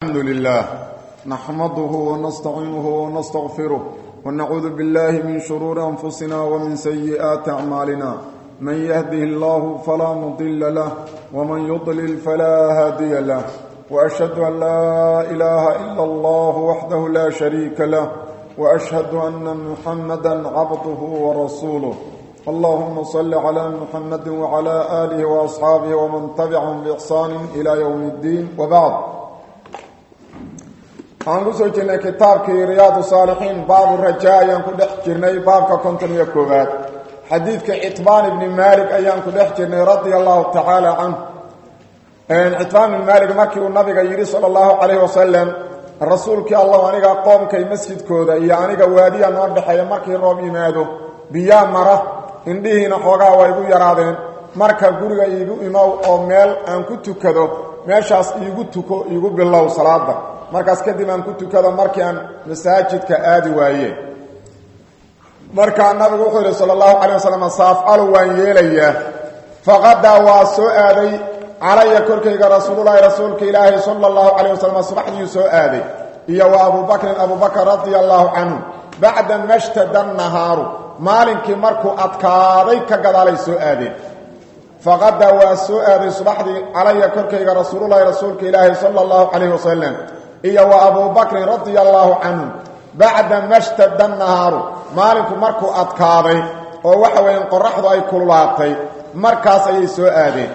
الحمد لله نحمده ونستعينه ونستغفره ونعوذ بالله من شرور أنفسنا ومن سيئات أعمالنا من يهده الله فلا مضل له ومن يضلل فلا هادي له وأشهد أن لا إله إلا الله وحده لا شريك له وأشهد أن محمدا عبده ورسوله اللهم صل على محمد وعلى آله وأصحابه ومن تبعهم بإحسان إلى يوم الدين وبعد عن سوچنا كتاب في رياض الصالحين باب الرجاء ينكو دحجرني باب كنتم يكوبات حديث عتبان بن مالك أيام كدحجرني رضي الله تعالى عنه عتبان بن مالك مكي والنبي يري صلى الله عليه وسلم الرسول كي الله وانيقا قوم كي مسجد كودا يانيقا واديا نوردحيا مكي روب يمادو بيا مره indhihiina xoogaa waa igu yaraadeen marka guriga iigu imaw oo meel aan ku tukado meeshaas iigu tuko iigu bilow salaada markaas kadib aan ku tukado markii aan masaajidka aadi waaye marka nabigu wuxuu yiri sallallahu alayhi wasallam saafal waan yeelaya faqada waa soo aaday calaya korkayga rasuulka ilaahi sallallahu alayhi wasallam subaxdii soo aaday iyo Abu Bakr radiyallahu anhu ba'da mashtada an-nahar maalinkii markuu adkaaday ka gadaalay soo aadeen faqada waa soo aaday subaxdii calaya korkayga rasuulka ilaahi sallallahu alayhi wasallam iyo Abu Bakr radiyallahu anhu ba'da mashtada an-nahar maalinku markuu adkaaday oo waxa weeyaan qorraxdu ay kululaatay markaas ay soo aadeen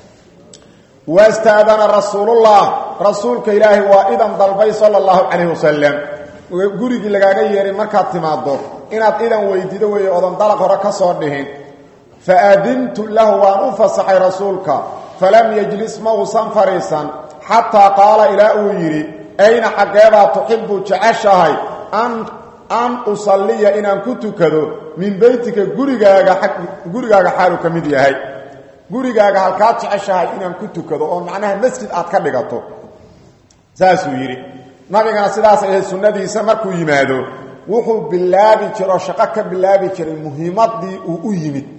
wastaadana rasuulka ilaahi waa idan dalbay sallallahu alayhi wasallam gurigi lagaaga yeeray markaad timaado inaad idan weydiido way odan dalaq hore ka soo dhihin faadintu lahu wa anfasahay rasuulka falam yajlis mawsan farisan hatta qala ila uyiri ayna xaqeeba tuhibbu ja'ashahay an usalliya inaan ku tukado min baytika gurigaaga xaalu kamid yahay gurigaaga halka ja'ashahay inaan ku tukado oo macnaha masjid aad ka dhigato saas uu yiri nabigana sidaas ay sunnadiisa markuu yimaado wuxuu bilaabi jiro shaqo ka bilaabi jiray muhiimadii uu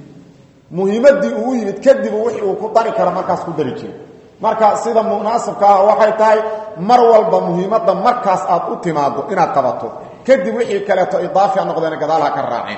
yimid kadib wixii uu ku dari karo markaas ku dari jiray marka sida munaasabka ah waxay tahay mar walba muhiimada markaas aad u timaado inaad qabato kadib wixii kale to idaafi noqdeen gadaal ka raaceen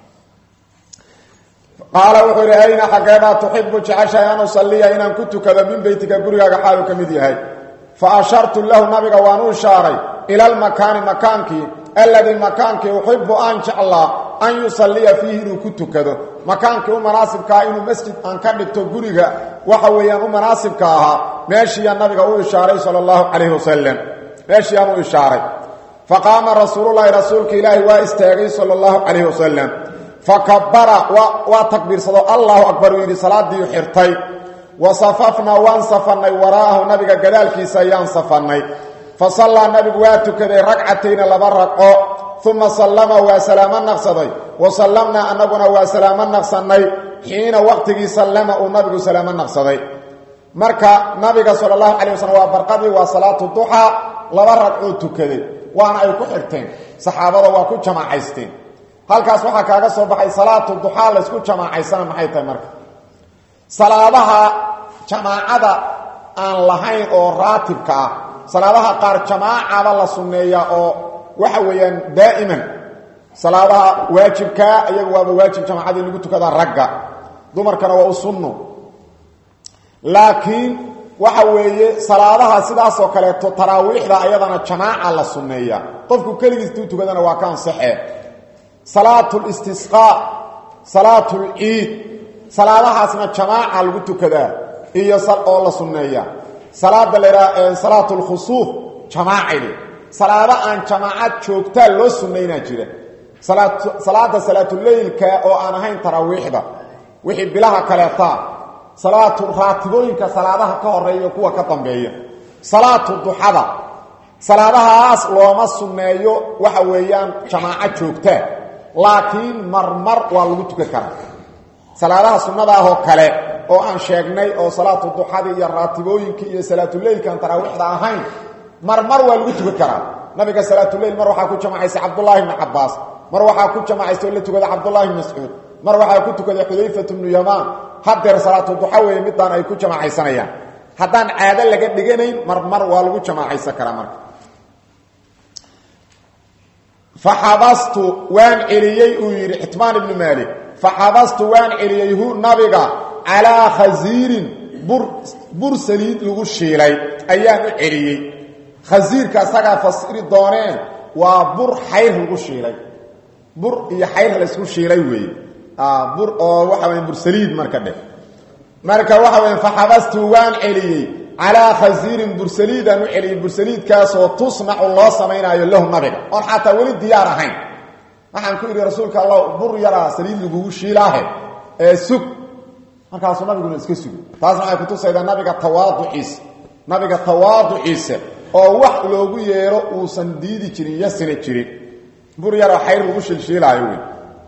qala wuxuu ayna xaqeeba tuhibbu ja'asha an usalliya inaan ku tukado min baytika gurigaaga xaalu kamid yahay fa ashartu lahu nabiga waanu ishaaray ila makaanki الذي مكانك يحب أن شاء الله أن يصلي فيه كتكده مكانك مناسب كائن مسجد أن كدت غريغا وحويا مناسب كاها ماشي النبي هو إشارة صلى الله عليه وسلم ماشي هو إشارة فقام رسولك إلهي واستغفر صلى الله عليه وسلم فكبر وتكبير صلى الله أكبر في صلاة دي حرتي وصففنا وانصفنا وراءه نبي كذلك سيان صفنا فصلى النبي واتكده ركعتين لبرقه ثم سلم وسلام النقصدي وسلمنا انبنا وسلام النقصني حين وقته سلم النبي سلام النقصدي marka nabiga sallallahu alayhi wasallam waa barqadi waa salaatu duha laba ragco tukade waana ay ku xirteen saxaabada waa ku jamaacaysteen halkaas waxa kaaga soo baxay salaatu duha la isku jamaacaysana maxay tahay marka salaadaha jamaacada aan lahayn oo raatibka ah salaadaha qaar jamaaca la sunneeyaa oo waxa weeyaan daa'iman salaadaha waajibka ayagu waa waajib jamaacada lagu tukada ragga dumarkana waa sunno laakiin waxa weeye salaadaha sidaas oo kale to taraawiixda ayadana jamaaca la sunneeyaa qofku kaligiis tuu tukadana waa kaan saxee salaatul istisqa salaatul eid salaadahaasna jamaaca lagu tukadaa iyo oo la sunneeyaa salaada leeraa salaatul khusuf jamaaci salaada aan jamaacad joogta loo sunnayna jira salaatul leylka oo aan ahayn taraawiixda wixii bilaha kale taa salaatul raatibooyinka salaadaha ka horeeyo kuwa ka dambeeya salaatul duhada salaadahaas looma sunneeyo waxa weeyaan jamaacad joogta laakiin marmar waa lagu tukan karaa salaadaha sunnada ah oo kale oo aan sheegnay oo salaatu duhada iyo raatibooyinka iyo salaatul leylka tarawixda ahayn marmar waa lagu tukan karaa nabiga salaatul leyl mar waxa ku jamaacay Abdullah ibn Abbas mar waxa ku jamaacay la tukada Abdullah ibn Mas'ud mar waxa ku tukaday Hudayfa ibn Yaman haddii salaatu duha way midaan ay ku jamaacaysanayaan haddaan caado laga dhiganayn marmar waa lagu jamaacaysan karaa marka faxabastu waan celiyey uu yidhi xitmaan ibnu maalik faxabastu waan celiyey hu nabiga calaa khasiirin bur saliid lagu shiilay ayaan u celiyey khasiirka asagaa fasiri dooneen waa bur xayr lagu shiilay bur iyo xayr laysku shiilay weeye bur oo waxa weeye bur saliid marka waxa weeye faxabastu waan celiyey calaa khasiirin bur saliidaan u celiyey bur saliidkaasoo tusnacu loo samaynayo lahu nabiga oon xataa weli diyaar ahayn waxaan ku idhi rasuulka allah bur yaraa saliid lagugu shiilaahe ee sug markaasuu nabiguna iska sugo taasna waxay kutusaydaa nabiga tawaaduciisa oo wax loogu yeero uusan diidi jirin yasina jirin bur yaroo xayr lagu shilshiilaayo wey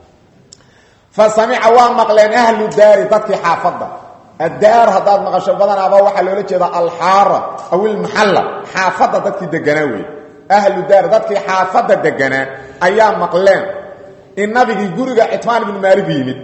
fa samica waa maqleen ahlu daari dadkii xaafadda addaar haddaad maqasho badanaaba waxaa loola jeedaa alxaara aw ilmaxalla xaafadda dadkii deganaa wey ahlu daari dadkii xaafadda deganaa ayaa maqleen in nabigii guriga xitmaan ibnu maalig yimid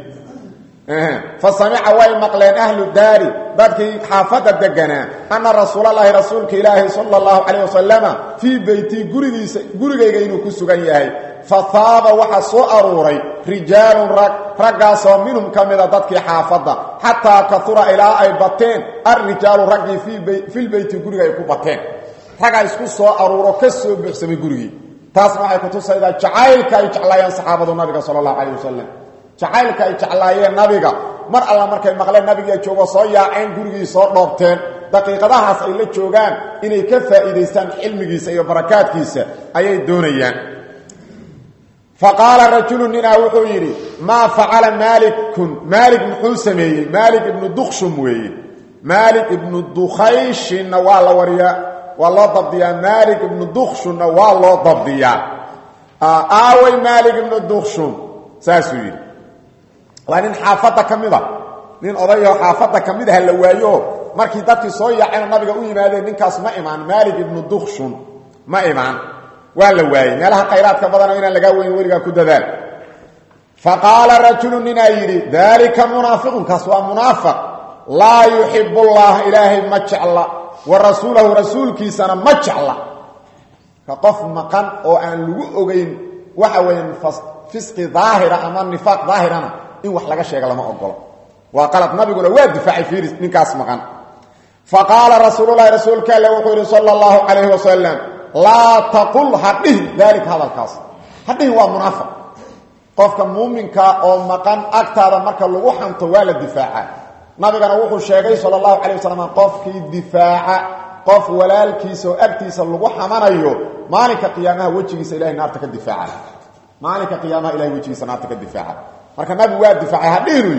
fa samica way maqleen ahlu daari dadkii xaafadda deganaa anna rasuulallaahi rasuulka ilaahi sala allahu calayh wasalama fii beytii gurigayga inuu ku sugan yahay fa haaba waxaa soo aruuray rijaalun raggaasoo minhum ka mida dadkii xaafadda xataa kahura ilaa ay bateen alrijaalu raggii filbeyti guriga ay ku bateen raggaa isku soo aruuro ka soo buuxsamay gurigii taasna waxay kutusaydaa jacaylka ay jeclaayeen saxaabadu nabiga sala allahu calayh wasalam jacaylka ay jeclaayeen nabiga mar alla markay maqleen nabiga joogo soo yaaceen gurigii soo dhoobteen daqiiqadahaas ay la joogaan inay ka faa'iidaystaan cilmigiisa iyo barakaadkiisa ayay doonayaan faqaala rajulu ninaa wuxuu yidhi maa facala maalik muxuu sameeyey maalik ibnu dukshum weeye maalik ibnu dukhayshinna waa la wariyaa waa loo dabdiyaa maalik ibnu dukshunna waa loo dabdiyaa aaway maalik ibnu dukshum saasuu yidhi waa nin xaafadda ka mida nin odayaho xaafadda ka mid aha la waayo markii dadkii soo yaaceen nabiga u yimaadeen ninkaas ma imaan maalik ibnu dukshun ma imaan waa la waayey meelaha khayraadka badano inaan lagaa weyn weligaa ku dadaal faqaala rajulu ninaa yidhi daalika munaafiqun kaas waa munaafiq laa yuxibu llaha ilaahay ma jecla wa rasuulahu rasuulkiisana ma jecla ka qof maqan oo aan lagu ogeyn waxa weeyaan fisqi daahira ama nifaaq daahirana in wax laga sheega lama ogolo waa qalad nabiguna waa difaacay fiiris ninkaas maqan faqaala rasuululahi rasuulka alle wuxuu yidhi sala allahu calayhi wasalam laa taqul hadhihin daalika hadalkaas hadhihin waa munaafiq qofka muuminka oo maqan agtaada marka lagu xanto waa la difaaca nabigana wuxuu sheegay sala allahu calayh wasalam qofkii difaaca qof walaalkiisa oo agtiisa lagu xamanayo maalinka qiyaamaha wejigiisa ilahay naarta ka difaaca maalinka qiyaamaha ilahay wejigiisa naarta ka difaaca marka nabigu waa difaacay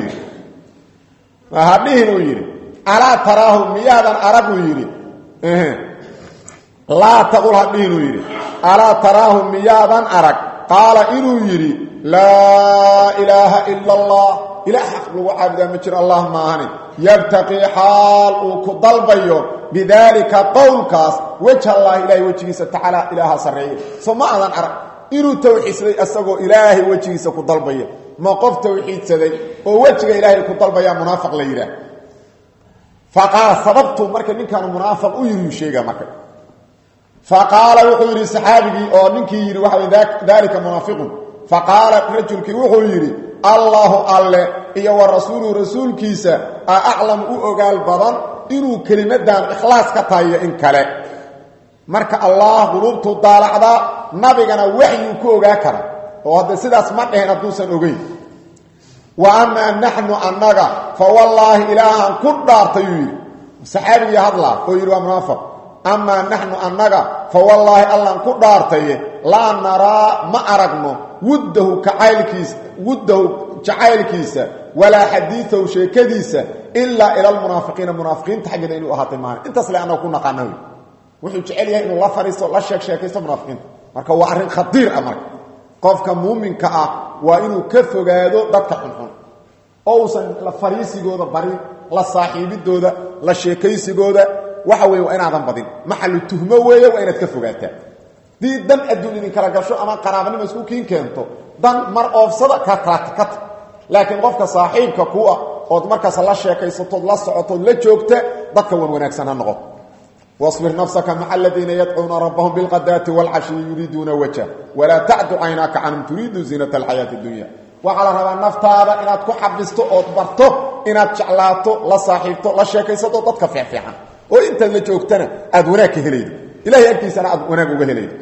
hadhihinuu yidhi alaa taraahu miyaadan araguu yidhi laa taqul hadhihinuu yidhi alaa taraahu miyaadan arag qaala inuu yidhi laa ilaaha ila allah ilaah xaq lagu caabudaa ma jiro allah maahani yabtaqii xaal uu ku dalbayo bidaalika qowlkaas wejha allahi ilahay wejigiisa tacaala ilaaha sarreeye so ma adan arag inuu tawxiidsaday asagoo ilaahay wejigiisa ku dalbaya ma qof tawxiidsaday oo wejiga ilaahay ku dalbaya munaafiq la yidhaah faqaala sababtu marka ninkan munaafiq u yiri sheega marka faqaala wuxuu yidhi saxaabigii oo ninkii yidhi waxa daalika munaafiqun faqaala rajulkii wuxuu yidhi allahu alle iyo wa rasuuluhu rasuulkiisa aclam u ogaal badan inuu kelimadan ikhlaas ka tahayo in kale marka allah qulubtu daalacda nabigana waxyu ku ogaa kara oo hadda sidaas ma dhehen hadduusan ogeyn wa amaa naxnu annaga fa wallaahi ilaahaan ku dhaartayuu yidhi saxaabigii hadlaa oo yidhi waa munaafiq amaa naxnu annaga fa wallaahi allaan ku dhaartaye laa naraa ma aragno wuddahu jacaylkiisa walaa xadiidahu sheekadiisa ilaa ila almunaafiqiina munaafiqiinta xaggeeda inuu ahaatay maalin intaas le annaga ku naqaana wey wuxuu jecel yahay inuu la fadhiisto la sheekaysto munaafiqiinta marka waa arrin khadiir ah marka qofka muuminka ah waa inuu ka fogaado dadka xunxun oo uusan la fariisigooda barin la saaxiibidooda la sheekaysigooda waxa weeye waa inaadan badin maxalu tuhmo weeye waa inaad ka fogaataa dii dan adduun idin kala gasho ama qaraabanimo isku kiin keento dan mar oofsada ka laakiin qofka saaxiibka ku ah oo markaas la sheekaysato la socoto la joogta dadka wanaagsan ha noqo واصبر نفسك مع الذين يدعون ربهم بالغداة والعشي يريدون وجهه ولا تعد عيناك عنهم تريد زينة الحياة الدنيا وعلى ربا نفتادا inaad ku xabisto oo barto inaad jeclaato la saaxiibto la sheekaysato dadka fiican oo inta la joogtana aad wanaag ka helaydo ilaahay agtiisana aad wanaag uga helaydo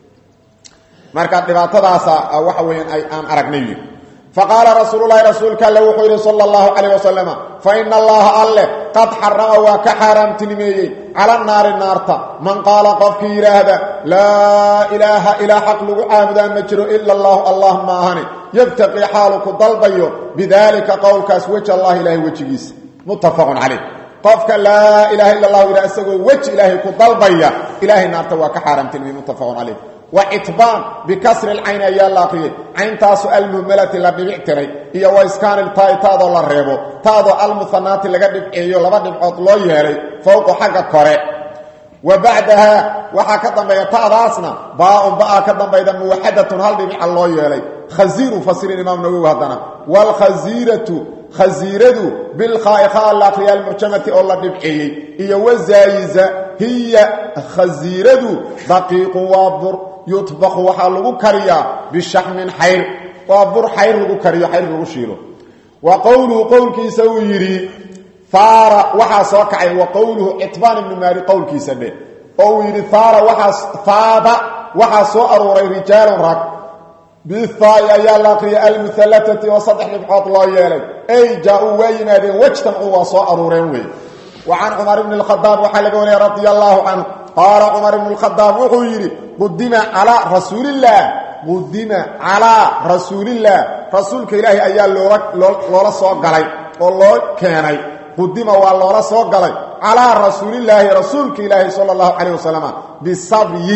marka dhibaatadaas waxa weeyaan ay aan aragnay فقال رسول الله رسولك الله وحيره صلى الله عليه وسلم فإن الله الله قد حرم وكحرم تنمي على النار النارتا من قال قفك إله لا إله إلا حق لعابدا مجر إلا الله اللهم آهني يبتقي حالك ضلبيه بذلك قولك أسوج الله إلهي وجهيس متفق عليه قفك لا إله إلا الله إلا أسوج وجه إلهي كضلبيه إلهي النارتا وكحرم تنمي متفق عليه وعتبان بكسر العين يا الله عين تاسو المهملة اللي بيعتري هي واسكان التاي تادو الله ريبو تادو المثنات اللي قد بيعيو لبا دبعوت لو يهري فوق حق كوري وبعدها وحا كدنبيه تاداسنا باء كدنبيه موحدة هل دبع الله يهري خزير فسر الإمام نووي هدنا والخزيرة خزيرة بالخائخاء اللاقية المرجمة الله دبعيه هي وزايزة هي خزيرة دقيق وابر يطبخ وحلو كريا بالشحم حير وابر حير لو كريا حير لو شيلو وقوله قول كيسويري ثار وحا سوكعي وقوله عتبان بن ماري قول كيسبه او يري ثار وحا ثاب وحا سو اروري رجال رك بالثايا يا لاقي المثلثه وصدح نبحات الله يلي اي جاءوا وينادين واجتمعوا وسو ارورين وي وعن عمر بن الخطاب وحلقوني رضي الله عنه قال عمر بن الخطاب وحيري قدم على رسول الله قدم على رسول الله رسولك إلهي أيال لولا صوغلي والله كاني قدم والله صوغلي على رسول الله رسولك إلهي صلى الله عليه وسلم بصبي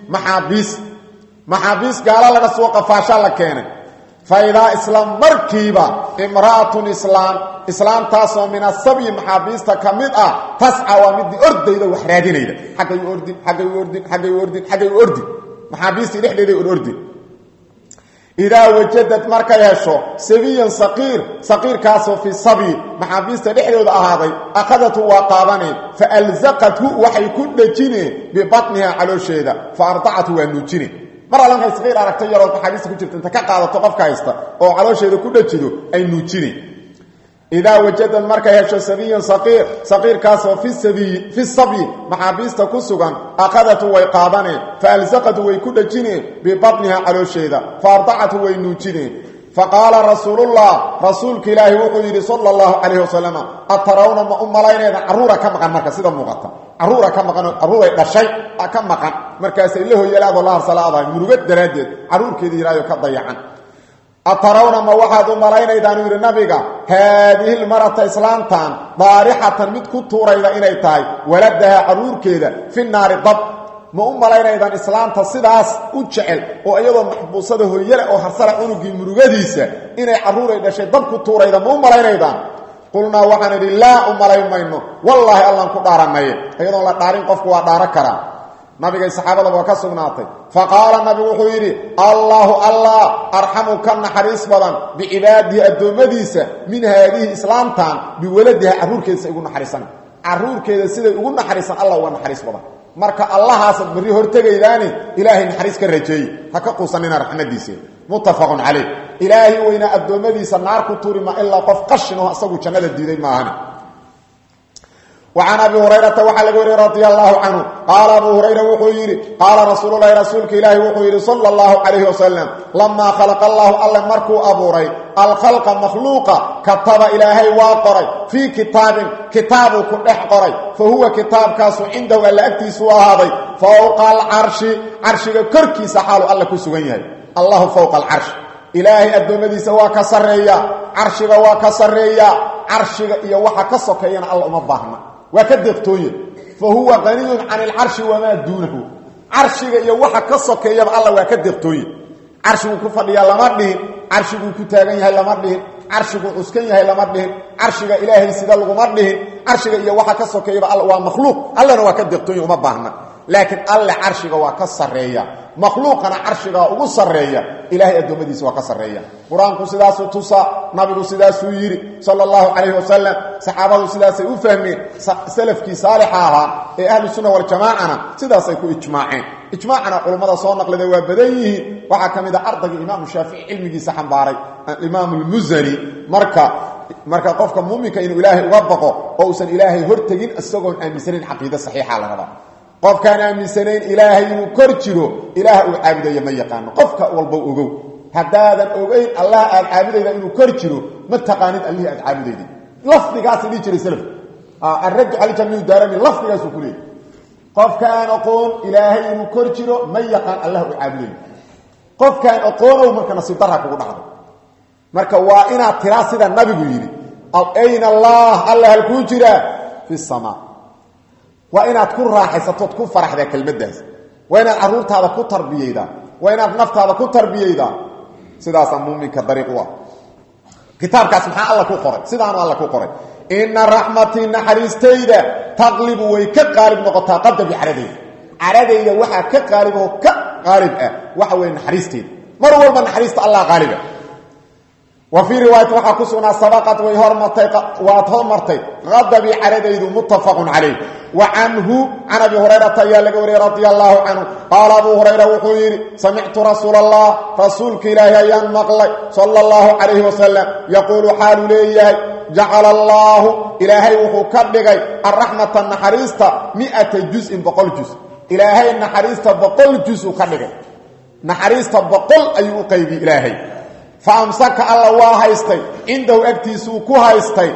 محابيس قال لنا سوق فاشا لكاني فإذا إسلام مركبة امرأة إسلام تاسو من السبي محابيستا كمدة تسعى ومد أرد إذا وحرادين إذا حقا يوردين محابيستي لحلي إذا أرد إذا وجدت مركا يشو سبيا صغير كاسو في السبي محابيستا لحلي إذا أهاضي أخذته وقابني فألزقته وحي كل جيني ببطنها على شيدا فأرضعته ونجيني mar alanka isqeer aragtay yaro xadiiska ku jirta inta ka qaadato qofka haysta oo caloosheeda ku dhajido ay nuujini ida wajada marka yeesho sabiyan saqiir kaasoo fi sabi maxaabista ku sugan aqadatu way qaadane falsaqatu way ku dhajine bi batniha caloosheeda farda'atu way nuujine فقال رسول الله رسولك إلهي وحيد صلى الله عليه وسلم أترون ما أمالين عرورة كمقان مركز سيدا مغطى عرورة كمقان عرورة دشي كمقان مركز إله يلعب الله صلاة مرغت درادد عرور كذي رايو كضيعان أترون ما واحد أمالين إذن النبي هذه المرة إسلامتان ضارحة متكو تورا إذا إنيتاي ولدها عرور كذا في النار الضب ما أمالينا إذا إسلامتا سيداس أجعل وأيضا محبوصته يلع وحصل عنقي مرغديسة إني عرورة إذا شيء ضبك الطورة إذا ما أمالينا إذا قلنا وحنا لله أمالينا إنه والله الله نكو دارنا أيضا الله دارين قفكوا ودارك كرا نبي الصحابة الله وكسبناطي فقال النبي وحيري الله أرحمك النحريس بضان بعباده الدومديسة من هذه إسلامتان بولدها عرور كيسا يقول نحريسان عرور كيسا يقول نحريسان الله ونحريس بضان marka allahaas bari hortagaydaani ilaahay naxariis ka rajeey ha ka quusanina raxmadiisa muttafaqun alayh ilaahi wayna adoomadiisa naar ku tuuri ma illa qof qashin oo asagu jannada diiday maahan وعن أبي هريرة وحلق رضي الله عنه قال أبو هريرة وحيري قال رسول الله رسولك إلهي وحيري صلى الله عليه وسلم لما خلق الله الله مركو أبو هريرة الخلق مخلوقا كتب إلهي واقري في كتاب كن احقري فهو كتاب كاسو عنده ولا أكتي سوى هذا فوق العرش كركي سحاله الله كسوغنيه الله فوق العرش إلهي الدمدي سوا كسرية عرشك وكسرية عرشك يوحى كسوكينا الله مباهنا وكدقتوين فهو غني عن العرش وما دونه عرشك يوحى كسوكينا الله وكدقتوين عرشك كفضي لما دين عرشك كتاغنيه لما دين عرشك اسكنيه لما دين عرشك إلهي سيدا لما دين عرشك يوحى كسوكينا الله ومخلوق الله وكدقتوين ومباهنا laakiin alle carshiga waa ka sareeya makhluuqana carshiga ugu sareeya ilaahay adoomadiisa waa ka sareeya quraanku sidaas uu tusa nabigu sidaas uu yiri sallallahu alayhi wasallam saxaabadu sidaas ay u fahmeen salafkii saalihaha ee ahlu sunna wal jamaa'ana sidaas ay ku ijmaaceen ijmaacana culimada soo naqliday waa badan yihiin waxa kamida ardayga imaam shaafici ilmigiisa xambaaray imaam al-muzani marka qofka muuminka inuu ilaahay uga baqo oo uusan ilaahay hortagin asagoo aaminsanin aqeeda saxiixa la raba qofkaan aaminsanayn ilaahay inuu kor jiro ilaah uu caabudayo ma yaqaan qofka walba ogow hadaadan ogeyn allah aad caabudayda inuu kor jiro ma taqaanid allah aad caabudayda lafdigaas dhigi jiray salaf arrad ali jamiu darami lafdigaas ku leeyahay qofkaan aqoon ilaahay inuu kor jiro ma yaqaan allah uu caabudayo qofkaan aqoon marka nasiib darra kugu dhacdo marka waa inaad tiraa sida nabigu yiri ayna allah allah hal ku jira fi samaa waa inaad ku raaxaysato ku faraxda kelmadaas waa inaad aruurtaada ku tarbiyayda waa inaad naftaada ku tarbiyayda sidaas muuminka dariiq waa kitaabkaas maxaa Allah ku qoray sidaan Allah ku qoray inna rahmati nahristayda taqlibu way ka qalib noqotaa qadbi aradayda waxa ka qalib oo ka qalib ah waxa way nahristayda mar walba nahrista Allah qaliba وفي روايه waxa ku sugnaa sabaqat way hormartay qadabi aradaydu muttafaqun alayh wa anhu an abi hurayra tayyalaga wari radiyallahu anhu qala abu hurayra wuxuu yiri sami'tu rasulallah rasulka ilaahi ayan maqlay sallallahu alayhi wasallam yaqulu halu leeyahay ja'ala allah ilaahi wuxuu ka dhigay arrahmatan naharista 100 juz'in 100 juz ilaahi naharista 100 juz ka dhigay naharista 100 ayuu qaybi ilaahi فامسك الله وهايستي عنده اكتيسو كو هايستي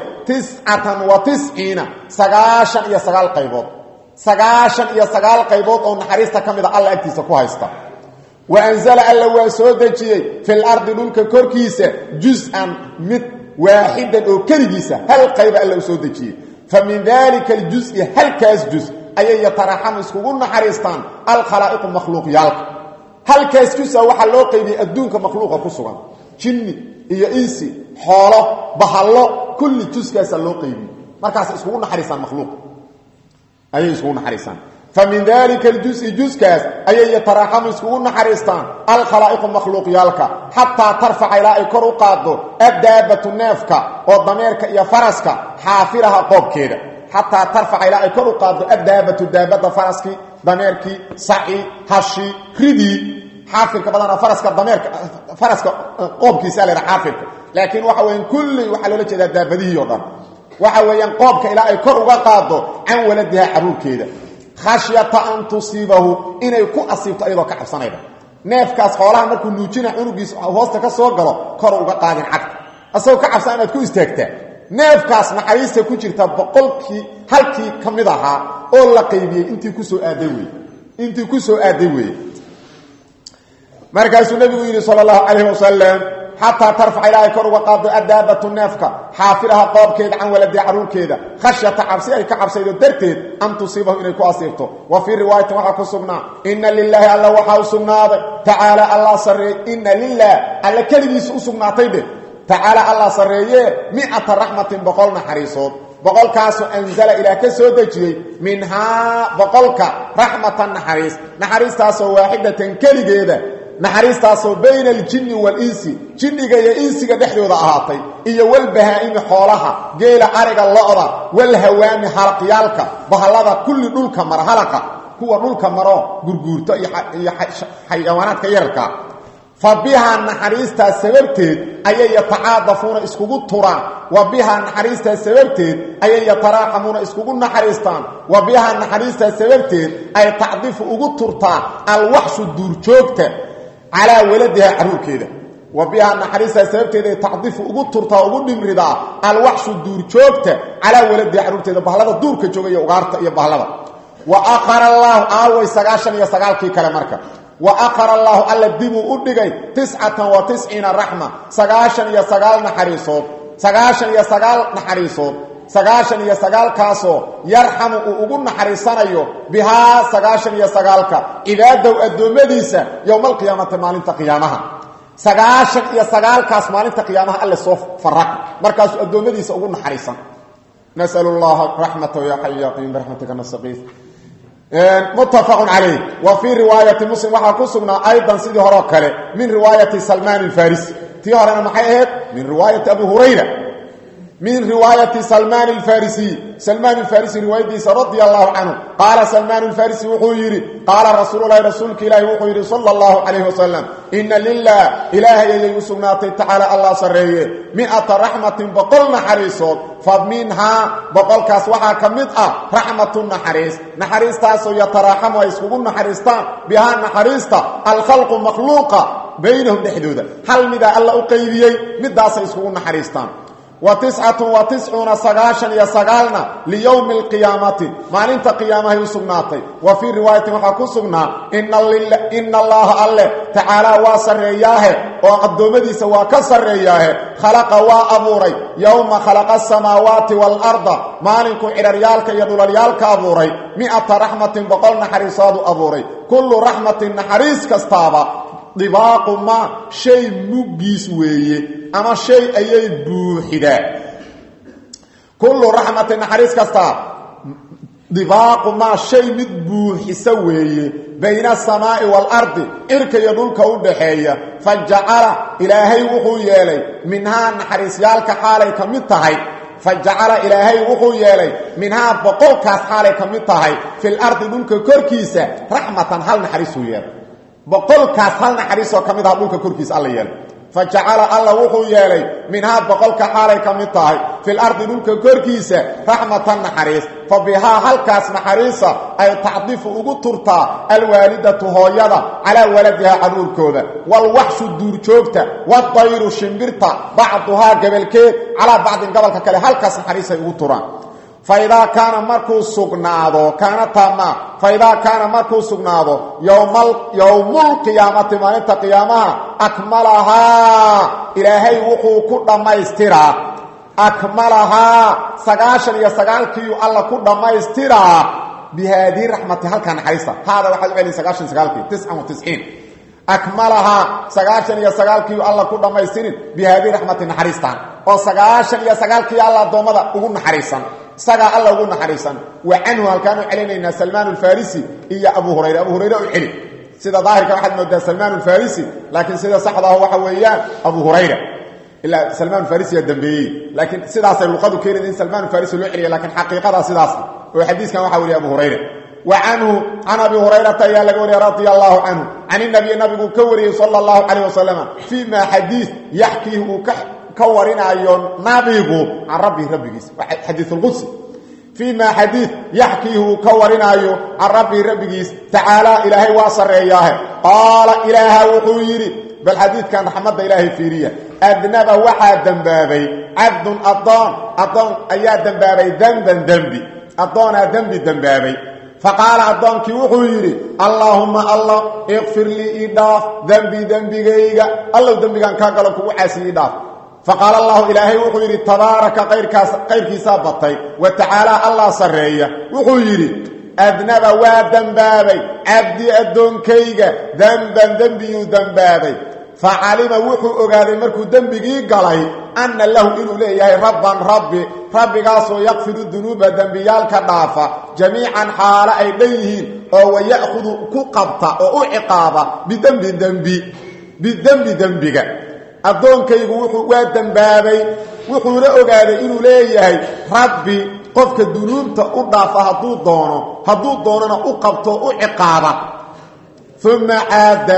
99 سغاشن يا سغال قيبود سغاشن يا سغال قيبود او نحريستا كميدا الله اكتيسو كو هايستا وانزل الله وسودجي في الارض دولك كوركيسه جزءا مت واحدا او كريسه هل قيب الله وسودجي فمن ذلك الجزء هل كاس جزء اي يترحم اسكو نحريستان الخلائق مخلوقيات هل كاس جزء waxa loo qeybiyay adduunka makhluuqa ku sugan jinni iyo insi xoolo bahalo kulli tuskaas loo qeybi markaas isku naxariisan makhluuq ay isku naxariisan famin dhalika aljuz'i juzkaas ay yatarahamu isku naxariistan al khalaiq makhluuqyalka hatta tarfa'a ila ay kor u qaado adabatu nafka oo dameerka iyo faraska xaafiraha qobkeeda hatta tarfa'a ila ay kor u qaado adabatu dabada faraski dameerki sa'i hashi ridi حافظ كبدنا فرسك ضميرك فرسك قوبك سالر حافظ لكن waxa weyn kulli waxa loo jeedaa daabadihi oo dhan waxa weeyaan qoobka ilaa ay kor uga qaado aan waladiha aruurkeeda khashiyata an tusibahu inay ku asiibto ayadoo ka cabsanayda neefkaas xoolaha markuu nuujina unugiis hoosta ka soo galo kor uga qaadin cagta asoo ka cabsan inaad ku istaagtaa neefkaas naxariista ku jirta boqolkii halkii kamid aha oo la qaybiyay intii ku soo aaday weey markaasuu nabigu yiri sallallahu alayhi wasallam hatta tarfa ila kor uga qaado adabatu nafka xaafiraha qoobkeeda aan waladi aruurkeeda khashiyata cabsi ay ka cabsaydo darteed am tusibahu inay ku asiibto wa fi riwaayat waxa ku sugnaa inna lillahi alla waxa sugnaaday ta'ala allah sarreey inna lillahi alla kaligiisu sugnaatay ta'ala allah sarreeye 100 rahmatin baqol naxariisood بقولكاس انزل الى كسو دجي منها بقولك رحمه نحريس تاسو واحده كليده نحريس تاسو بين الجن والانس جنيغا يا انسيغا دخدودا اهاتي iyo walbahaa'im xoolaha geela ariga lo'da wal hawaami halqiyalka bahalada kulli dhulka marhalaka kuwa dhulka maro gurguurto iyo xayawaanaadka yarka فبها نحريستا سببتيد اي يتعاطفون اسكو توران وبها نحريستا سببتيد اي يتراحمون اسكو نحريستان وبها نحريستا سببتيد اي تعطف اوغو تورتا الوحش الدور جوجته على ولدها عروكيده وبها نحريستا سببتيد اي تعطف اوغو تورتا اوغو دمريدا الوحش الدور جوجته على ولدها عروكيده بهلada duurka joogay ugaarta iyo bahlada واخر الله اوي 99 kii kale marka وأقر الله ألا ديبو أدقي 99 رحمة 99 نحريصوت 99 نحريصوت 99 كاسو يرحم أقول نحريصانيو بها 99 كا إذا دو أدومديسة يوم القيامة مالين تقيامها 99 كاس مالين تقيامها ألا صوف فرق مركز أدومديسة أقول نحريصان نسأل الله رحمته يا حي يا قيم برحمتك نستغيث متفق عليه. وفي رواية مسلم وحا كسبنا أيضا سيدي هراكله من رواية سلمان الفارسي تيهرنا محيهد من رواية أبو هريرة من رواية سلمان الفارسي رواية رضي الله عنه قال سلمان الفارسي وحيري قال رسول الله رسولك إلهي وحيري صلى الله عليه وسلم إن لله إلهي يسمناتي تعالى الله سريه 100 رحمة بقلنا حريصات فمنها بقل كاسوحا كمدأ رحمة نحريس تاسو يتراحم ويسكبون نحريستان بها نحريستا الخلق مخلوقة بينهم بحدودا هل مدى الله أقيبيي مدى سيسكبون نحريستان 99 سغاشن يا سغالنا ليوم القيامة ما انت قيامه يسغناتي وفي روايه وحكسغنا ان الله تعالى واسرياه وقدومديس وكسرياه خلق وابوري يوم خلق السماوات والارض ما انكو عريالك يدوليالك ابوري 100 رحمه بقلنا حريصاد ابوري كل رحمه نحريس كستابا ضباق ما شيء مجيس ويه اما شيء اي بوحده كل رحمه نحريس كستا ضباق ما شيء مدبوحس ويه بين السماء والارض ارك يدلك ودخيا فجعل الهي وحو يلي منها نحريسيالك حالي كميتahay فجعل الهي وحو يلي منها بقولكاس حالي كميتahay في الارض دلك كركيسه رحمه هل نحريسو يلي بقولكاس هل نحريسو كميتها دلك كركيس الله يلي فجعل الله وحو يلي منها بقولك حالي كميتahay في الارض دلك كركيسه رحمه نحريس فبها هلكاس نحريسه اي تعطيف ugu turta alwaalidatu hooyada ala waladiha aduurkooda wal wahshu duurjoogta wad tayru shimbirta ba'daha gabalkeed ala ba'd gabalka kale halkaas naxariisay ugu turaan فإذا كان مركو سغنادو كان تاما فإذا كان مركو سغنادو يوم القيامة ما انت قيامها أكملها إلهي وقو كدما يسترى أكملها سغاشن يسغالكيو الله كدما يسترى بهذه الرحمة هل كان حريصة هذا واحد علي سغاشن سغالكيو 99 أكملها سغاشن يسغالكيو الله كدما يسترى بهذه الرحمة حريصة وسغاشن يسغالكيو الله دومدا ugu naxariisan saga Allah ugu naxariisan wa anhu halkaanu celinayna Salman al-Farisi iyo Abu Hurayra u xili sida daahirka waxad moodaa Salman al-Farisi laakiin sida saxda ah waxa weeyaan Abu Hurayra illa Salman al-Farisi ya dambeeyay laakiin sidaas ay luqadu keenayeen Salman al-Farisi loo xiliyo laakiin xaqiiqada sidaas oo xadiiskan waxa wariya Abu Hurayra wa anhu ana Abu Hurayra ya laga wariya radiyallahu anhu ani nabi kawari sallallahu alayhi wasallam fi ma hadith yahkihu كورنا يون نبيغو عن ربيس حديث القدسي فيما حديث يحكيه كورنا يون عن ربيس تعالى إلهي واصر إياه قال إله وحويري بل حديث كان حمد إلهي فيريا أذنب واحد دنبابي عبد أضان أيا دنبابي ذنبي أضان دنبابي فقال أضان كي وحويري اللهم الله اغفر لي إضاف ذنبي غيغا الله ذنبي كان كاقلك وحاسي إضاف فقال الله إلهي وحيري تبارك غير كسابتي وتعالى الله سرية وحيري أذنب وذنبابي عبدي أدونكيغا ذنبي ذنبابي فعلم وحو أغادي مركو ذنبي قالي أن له إنه ليه ربي قاسو يغفر الذنوب ذنبيالك ضعفا جميعا حال أيديه أو يأخذ كقبطة أو عقابة بذنبك adoonkaygu wuxuu waa dambaabay wuxuuna ogaaday inuu leeyahay rabbi qofka dunuubta u dhaafa haduu doonana u qabto u ciqaaba thumma aada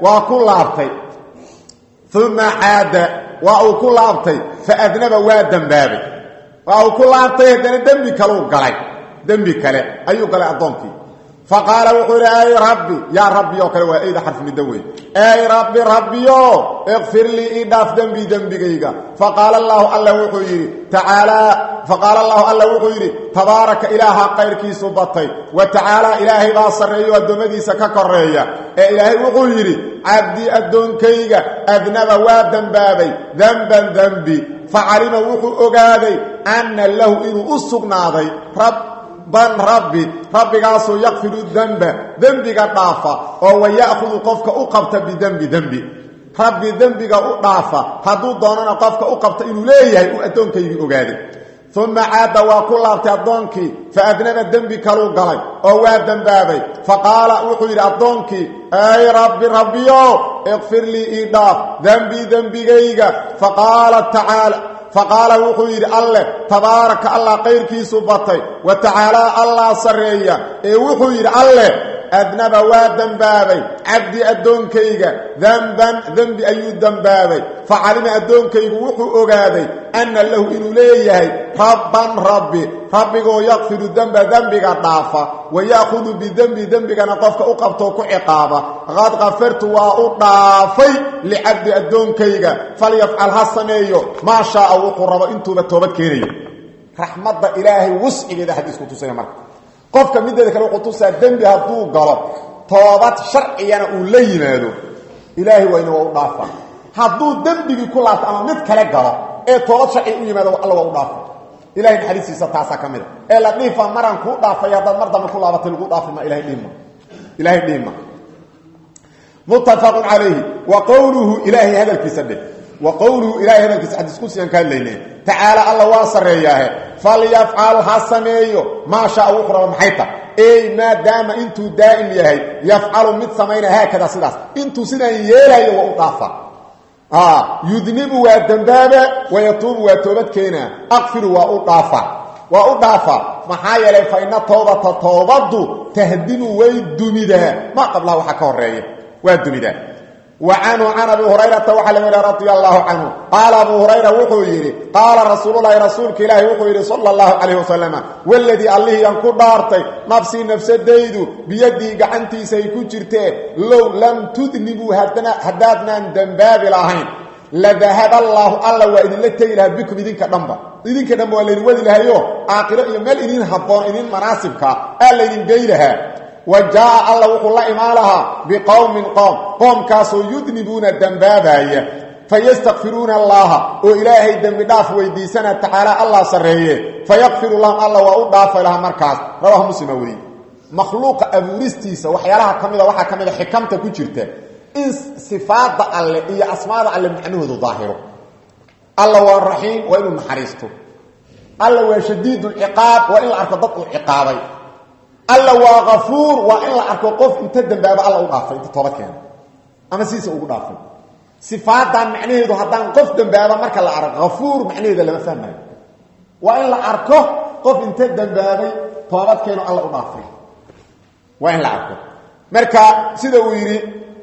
wa ku laabtay fa adnaba waa dambaabay waa ku laabtay hadana dambi kale ayuu galay adoonkii فقال وحور اي ربي يا ربي وكل وايد حرف ندوي اي ربي اغفر لي اضاف ذنبي فقال الله وحوري تعالى فقال الله وحوري تبارك اله غيرك سبطي وتعالى الهي باصري ودمديس ككريا الهي وحوري عبدي ادونكيغا اذنب وذنبابي ذنبي فعلم وحو اوغادي ان له انه اسغنادي ربي قاسو يغفر ذنبي ضعفا او ياخذ قفك اقبت بذنبي ربي ذنبي ضعفا حدو دوننا قفك اقبت انه ليهي ادونكيغي اوغادي ثم عاد وكلابت أدونكي فأذنب الدنب كالو قلي أو دنبابي فقال وحير أدونكي أي ربي اغفر لي إيضاف ذنبي غيغا فقال وحير الله تبارك الله غير كي سبطي وتعالى الله سرية وحير الله أذنب ودنبابي عبدي أدونكيغا ذنبي أيو دنبابي فعلم أدونكيغا وحو أغادي أن له إنو ليه ربي يغفر ذنبي ضعفا ويأخذ بذنبي نقفك أقبتوك عقابا غاد غفرت وأضعفي لعبدي أدونكيغا فليفعلها السميو ما شاء وقرب انتو بتوبت كيريو رحمة إلهي وسعي إذا حديث كنتو سيما qofka midda kale wuxuu tusaa dambi haduu galo toobad sharciyana uu la yimaado ilaahi waa inuu dhaafa haduu dambigi ku laafto ama mid kale galo ee toobad sharci u yimaado Allah waa u dhaafa ilaahi xariisiisa taasa kamid ee la dhiifa maran ku dhaafay hadad mar dambe ku laabatay lagu dhaafay ma ilaahi dhiima muttafaq alayhi wa qawluhu ilaahi hadal kisabe وقوله إلهي هذا الحديث كان كان لينه تعالى الله واسرياه فليفعل حسميه ما شاء وخرى محيطه اي ما دام انتو دائم يهي يفعل مثل سمين هكذا سداس انتو سنا يلهي وطافا يذنب وذنباب ويتوب وتوبت كينا اغفر وأضافا محايا فإن توبة تهدم ويدمده ما قبله حكا الرأي ويدمده وعنه عن أبي هريرة وحلم رضي الله عنه قال أبو هريرة وحيري قال رسول الله رسولك إلهي وحيري صلى الله عليه وسلم والذي الله ينكر دارتي نفس الديد بيدي قعنتي سيكون جرتي لو لم تذنبوا هدادنا دنباب الأهين لذهب الله وإذن لتيلها بكم إذنك دنبا والذي وذي لها يوه آقرأ يمال إذن حبان إذن مناسبك ألا إذن غيرها وجاء الله وقال إمالها قوم كاسوا يذنبون الدنبابا فيستغفرون الله وإلهي الدنبداف ويديسنا تعالى الله سريه فيغفر لهم الله وأضاف لها مركز رواه مسلم وري مخلوق أبوريستيسا وحيالها كميدة حكمتك وجرته إن صفات الله هي أسماء الله معنوه ظاهره الله هو الرحيم وإنه محرسته الله هو شديد العقاب وإنه أركضت العقابي الله وغفور وإلا أركو قف انت دنبابا الله أضافي انت طبكين أما سيسا أضافي صفات دان معنيه هدان قف دنبابا مركا الله أرك غفور معنيه لما فهمه وإلا أركو قف انت دنبابا طبكين الله أضافي وإلا أركو مركا سيدا ويري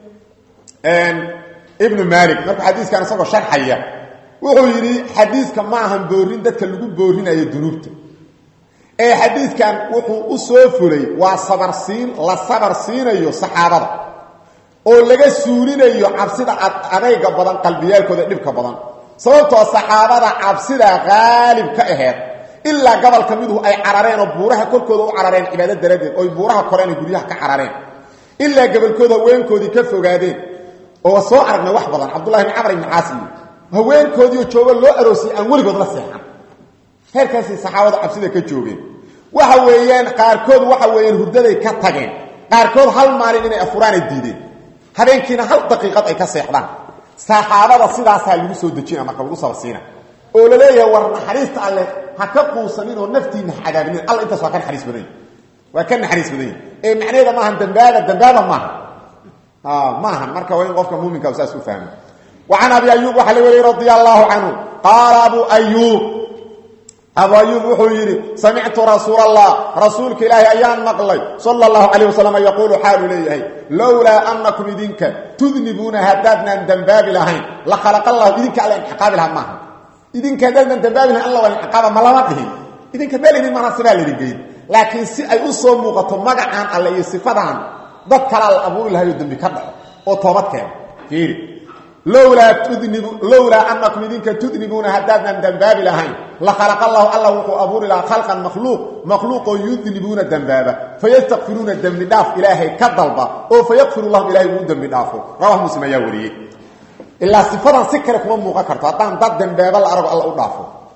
ابن مالك مركا حديث كان ساقو شرحية ويري حديث كان معهم بورين دادك اللي بورين أي دنوبته ee xadiiskan wuxuu u soo fulay waa la sabar siinayo saxaabada oo laga suulinayo cabsida adayga badan qalbiyaalkooda dhibka badan sababtoo saxaabada cabsida qaalib ka aheed illa gabal kamidu ay carareen oo buuraha korkooda u carareen cibaadada daradeed oo buuraha koreen guryaha ka carareen illa gabalkooda weenkoodii ka fogaadeen oo soo aragnay wax badan Abdullah ibn Amr ibn Asim haweenkoodii jooga loo aroosay aan waligood la seexan heerkaasi saxaabada cabsida ka joogeen waxa weeyaan qaarkood waxa weeyaan hurdaday ka tageen qaarkood hal maalin inay afuraan diideen habeenkiina hal daqiiqad ay ka seexdaan saxaabada sidaas lagu soo dejina marka lagu sabsiina oo la leeyahay war naxariista alle ha ka quusanin oo naftiina xadaabin alla inta soo kan xariis badan waa kan xariis badan ee macnaheedu ma ahan dambaaba maaha marka waa in qofka muuminka uu saas u fahmo وعن أبي أيوب وحلوي رضي الله عنه قال أبو أيوب وحيري سمعت رسول الله رسولك إلهي أيان مقلي صلى الله عليه وسلم يقول حال إليه لولا أنكم إذنك تذنبون هدادنا دنباب لهين لخلق الله إذنك على انحقاب لها معها إذنك هدادنا دنباب لها الله والانحقاب ملامته إذنك بالي من مناسبة لديك لكن أي أصول مغطى مقعان على يصفدان ذكر الأبو لها يدنبي كبه وطوبتك كيري لولا أنكم إذنك تذنبون هدادنا دنباب لهين لخلق الله وحو أبور إلى خلقا مخلوق يذنبون الدنباب فيستغفرون الدنبداف إلهي كالضلبة أو فيغفر الله إلهي الدنبدافه رواه مسلم يوريه إلا صفادا سكرك وموقع كرتا هدان داد دنباب الأرض الله أضافه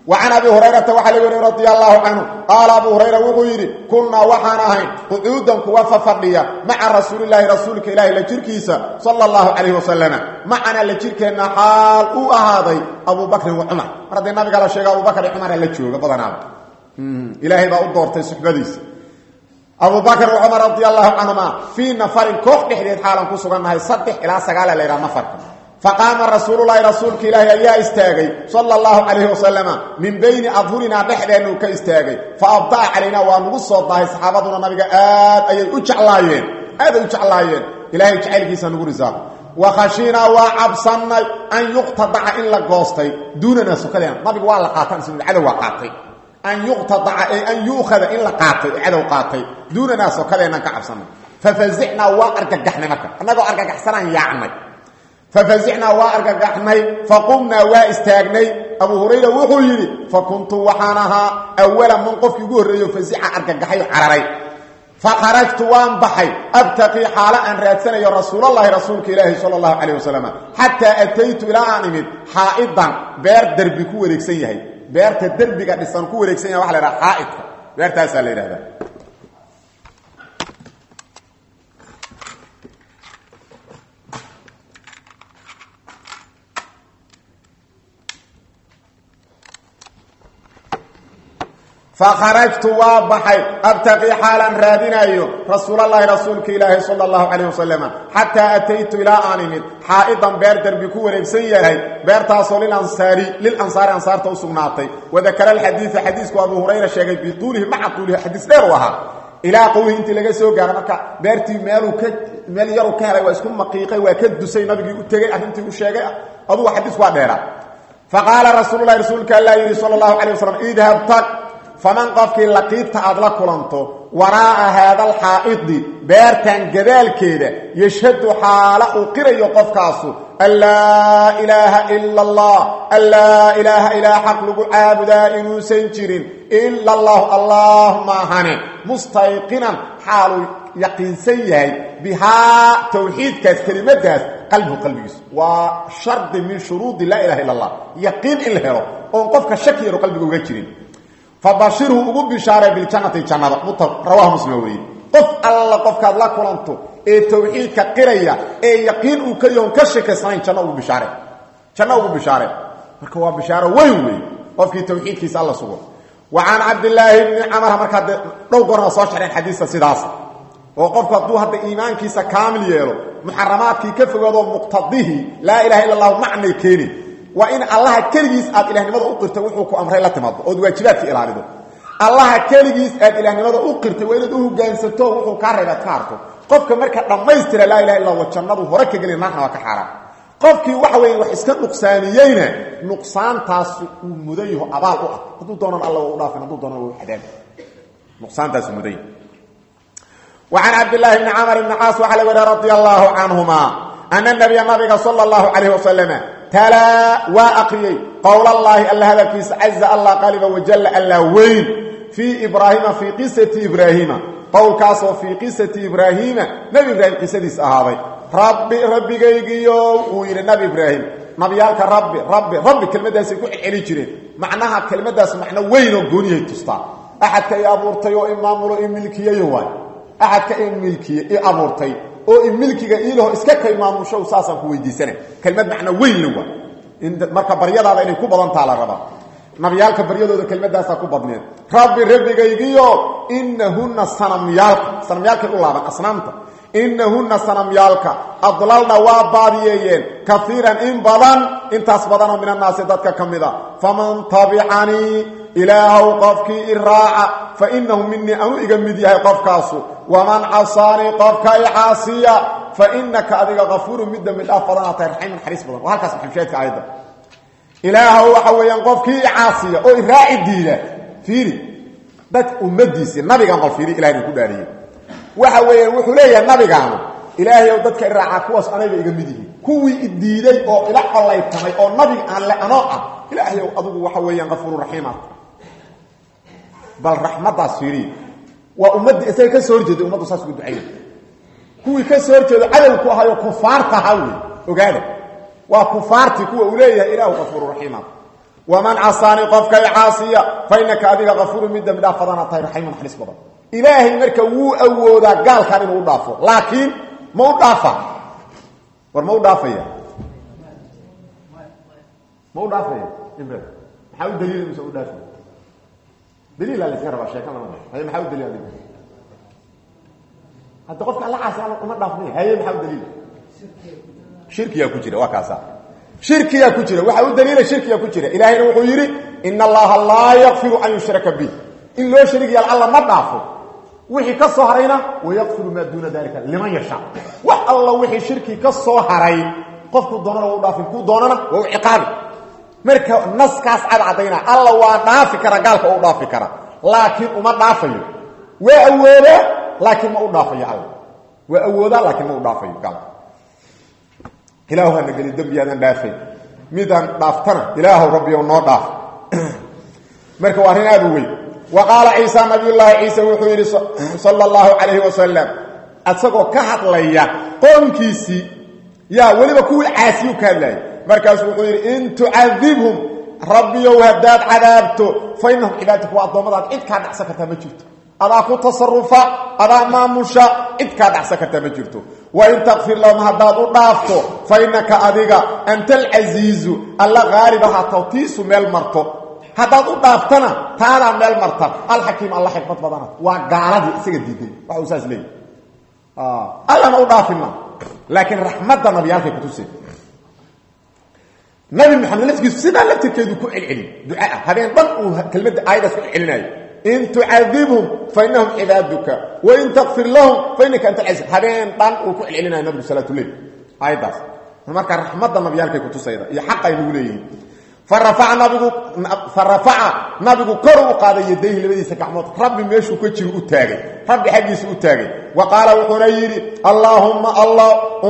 وعن أبي هريرة وحلي رضي الله عنه قال أبو هريرة وغيري كنا وحانهين قعودا كوافا فرديا مع رسول الله رسولك إلهي لجركيسا صلى الله عليه وسلم معنا لجركينا حال هذا أبو بكر وعمر رضي النبي قال الشيخ أبو بكر وعمر لجوغ بضنا إلهي بقى الدورتي سحبديس أبو بكر وعمر رضي الله عنهما في نفر كوخ بحديد حالا كسوغنها يصدح إلى سقال ليرا نفر فقام رسول الله رسولك إلهي أيها استاغي صلى الله عليه وسلم من بين أظهرنا بحدينه كاستاغي فأبطأ علينا ونقص الله صحابتنا نبقى أي أجعلايين إلهي اجعل كيسا نقول رزاق وخشينا وعبصنا أن يقتضع إلا قوستي دوننا سكالينا نبقى والله قاطع سنة عدو قاطع أن يقتضع أن يؤخذ إلا قاطع عدو قاطع دوننا سكالينا كعبصنا ففزعنا وأرققحنا مكة أنه أرققحسنا يعني ففزعنا وارغغحني فقمنا واستاغني ابو هريره وحو يري فكنت وحانها اولا من قف يغو هريو فزع ارغغحي عرري فخرجت وان بحي ابتقي حالا ان راتنا يا رسول الله رسولك الله صلى الله عليه وسلم حتى اتيت الى انمد حائضا بير دربي كو وريكسن يحي بيرت دربيغا ديسان كو وريكسن يحي waxa la yiraahdaa حائض بيرتاس la yiraahdaa فخرجت وابحي ابتقي حالا رادنايو رسول الله رسولك الله صلى الله عليه وسلم حتى اتيت الى انمد حائضا بيردر بكو وريكسن يحي بيرتاسو للانصار انصار توسغناتي وذكر الحديث حديث ابو هريره شيغي بطوله مع طوله حديث دير وها الى قوله انت لغا سو غار marka beerti meel yar ka helay waa isku maqiiqay waa ka dusay nabigi u tagay arintii u sheegay adu xadiis waa dheera فقال رسول الله رسولك الله صلى الله عليه وسلم اذهب فمن قفك لقيت أدلا كلانتو وراء هذا الحائط بيرتان جدال كده يشهد حالة وقرى يقفكاسو ألا إله إلا الله ألا إله إلا حق لقل عابدا إنو سنجرين إلا الله اللهم هني مستيقنا حال يقين سيئي بها توحيد كلمة داس قلبه وشرط من شروط لا إله إلا الله يقين إلهه ونقفك شكير قلبه وجرين فبشره ابو بشاره بالجنه الجنه رواه مسلم قف الله قف الله كلانتو توحيد كقريا يقين وكيون كشكسان جنه ابو بشاره marka waa bisharo weyn qofkii tawxiidkiisa Allah sugo وعن عبد الله بن عمر marka dhow goorna soo sharxay xadiiska sidaas oo qofka haduu hadda iimaankiisa kaamil yeelo muharramaadkii ka fogaado muqtadihi la ilaha illa allah macna keeni وإن الله كلجيس أد إله نماذا أقرته وحوك أمره لا تمضى أو واجبات إلهه الله كلجيس أد إله نماذا أقرته وإن أدوه جانسته وحوك كاره كارته قفك مركز لما يستر لا إله إلا الله وتشنده هرك جل نحن وكحرام قفك وحوي وحسكت نقصانيين نقصان تاس مديه أبال هدو دون الله ولافن هدو دون الله حداد نقصان تاس مديه وعن عبد الله بن عمر بن عاص وحلوه رضي الله عنهما أن النبي صلى الله عليه وسلم تلا واقري قول الله الله هذا كيس عز الله قالب وجل الله وين في إبراهيم في قصة إبراهيم قول كاسو في قصة إبراهيم نبي إبراهيم قصة صحابي ربي جيجيو وير نبي إبراهيم نبيالك ربي كلمة داس يكون علي جرين معناها كلمة داس معنى وين الدنيا تستا أحد كي أبورتي وإمام رؤي ملكية يوان أحد كي ملكية أبورتي oo milkiga ilaho iska kaymaamo show saasan ku weydiisanay kelmad macna weyn loo waa marka baryadaada inay ku badan taala raba nabiyalka baryadooda kelmadaas ku badneed rabbigaygiyo innahunna sanamyalka u laaban asnaamta innahunna sanamyalka adlalna wa baadiyeen kafiran in badan intaas badan min annaas dadka kamida faman tabi'ani إله قفكي إراعة فإنه مني أنو إغمد يهي قفكاسو ومن عصاني قفكي عاصية فإنك أذيك غفور مدى من الأفضل ترحيم حريص بضان وهكذا سبحانك أيضا إله وحويا قفكي عاصية أو إراعي الدينة فيري دات أمديسي النبي قام فيري إلهي نكو داريه وحويا وحولي النبي قام إلهي وددك إراعة كواس أنا إغمده كوي الدينة أو إله الله يبتمي أو النبي أنا إلهي أذوك وحويا غفور رحيمة بل رحمة سيري وأمد إساء كسور جد أمد ساسك الدعية كوي كسور جد عدل كوها يكفار تهوي وقال وكفارتي كوي أوليه إله غفور رحيمة waman casaani qofkay caasiya fa innaka adiga kafuurun mid dambi dhaaf badana tahay raxiimun naxariis badan ilaahay marka wuu awoodaa gaalkan inuu u dhaafo laakiin ma u dhaafa war ma u dhaafaya ma u dhaafaya imre maxaa u daliil mise u dhaafay daliil la iska rabaa sheekan lama haye maxaa u daliil adiga hadda qofka alla caasi alla uma dhaafnay haye maxaa u daliil shirkiya ku jira waa kaasa shirkiya ku jira waxa u daliila shirkiya ku jira ilaahayna wuxuu yiri inna allaha la yaghfiru an yushraka bihi in loo shariiyo alla ma dhaafo wixii ka soo harayna way yaghfiru ma duuna dalika liman yasha wax alla wixii shirki ka soo haray qofku doonana uu dhaafin ku doonana waa ciqaab marka naskaas cadayna alla waa dhaafi kara gaalka uu dhaafi kara laakiin uma dhaafayo waa awooda laakiin ma u dhaafayo alla waa awooda laakiin ma u dhaafayo gaalka ilaahu hana gali dambiyadan dhaafay midan dhaaftana ilaahu rabbiyo noo dhaaf marka waa arin aad u weyn وقال عيسى نبي الله عيسى وحيري صلى الله عليه وسلم أتسقوا كحط ليا قومكيسي يا ولما كول عاسيو كان لي مركز وحيري إن تعذبهم ربي وهداد عذابته فإنهم عبادك وأضمضات إذ كان أحسكت مجرته أنا أكون تصرفا أنا ما مشا إذ كان أحسكت مجرته وإن تغفر لهم هداد ونافته فإنك أذيك أنت العزيز الله غالبها توتيس ميل مرته هذا ضافتنا تانا من المرتب الحكيم الله حكمت بدنا وقالدي اسغ ديدي واخ اساس لي الله ما ضافنا لكن رحمتنا نبيالك كتوسي نبي محمد لسكي سيده لتكيدو كو علعلي دعاء هذين ضل كلمه ايده علعناي ان تعذبهم فانهم عبادك وان تغفر لهم فانك انت العزيز هذين ضل كو علعناي النبي صلى الله عليه وسلم ايده marka rahmadda nabiyalka ku tusayda iyo xaq ay ugu leeyihiin فرفع نبيك كرو قاد يديه لبديس كحمود ربي ميشو كجير او تاغي ربي حقيس او تاغي وقال وحنيري اللهم الله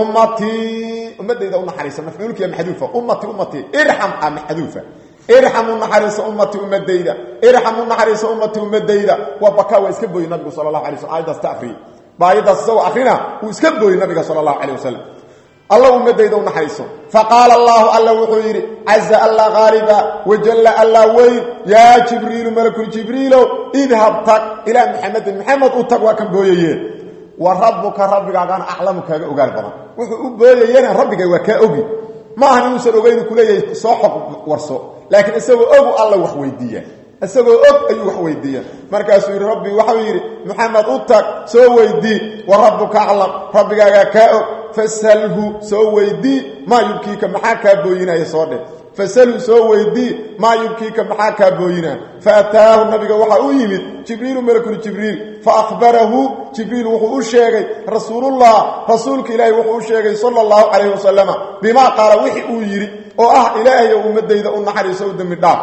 امتي ده نحريس مفعولك يا محذوفه امتي ارحم محذوفه ارحم النحريس امتي امديده ارحم النحريس امتي امديده وبكى واسكبوا النبي صلى الله عليه وسلم ايضا استعفي بايد السو اخرنا واسكبوا النبي صلى الله عليه وسلم اللهم ديدو نحريسو فقال الله وحيري عز الله غالبا وجل الله وين يا جبريل ملك جبريل اذهب تك الى محمد وتقوى كان بوييه وربك كان اعلمك اوغال بدن وحو بويينا ربك waa ka ogi ma ahan inuu saroogaydu kuleeyay soo xog warso laakiin isagoo og Allah wax weydiiya isagoo og ayuu wax weydiiya markaas uu rabbi waxa yiri محمد utag soo weydii وربك اعلم ربك ka og فسله سويدي ما يبكيك محاكا بوينا يسوده فسله سويدي ما يبكيك محاكا بوينا فأتاه النبي وحا يمد جبريل ملك جبريل فأخبره جبريل وحا شيغي رسول الله رسولك إلهي وحا شيغي صلى الله عليه وسلم بما قال وحي يري او إلهي ومديده النحريس ودم الدار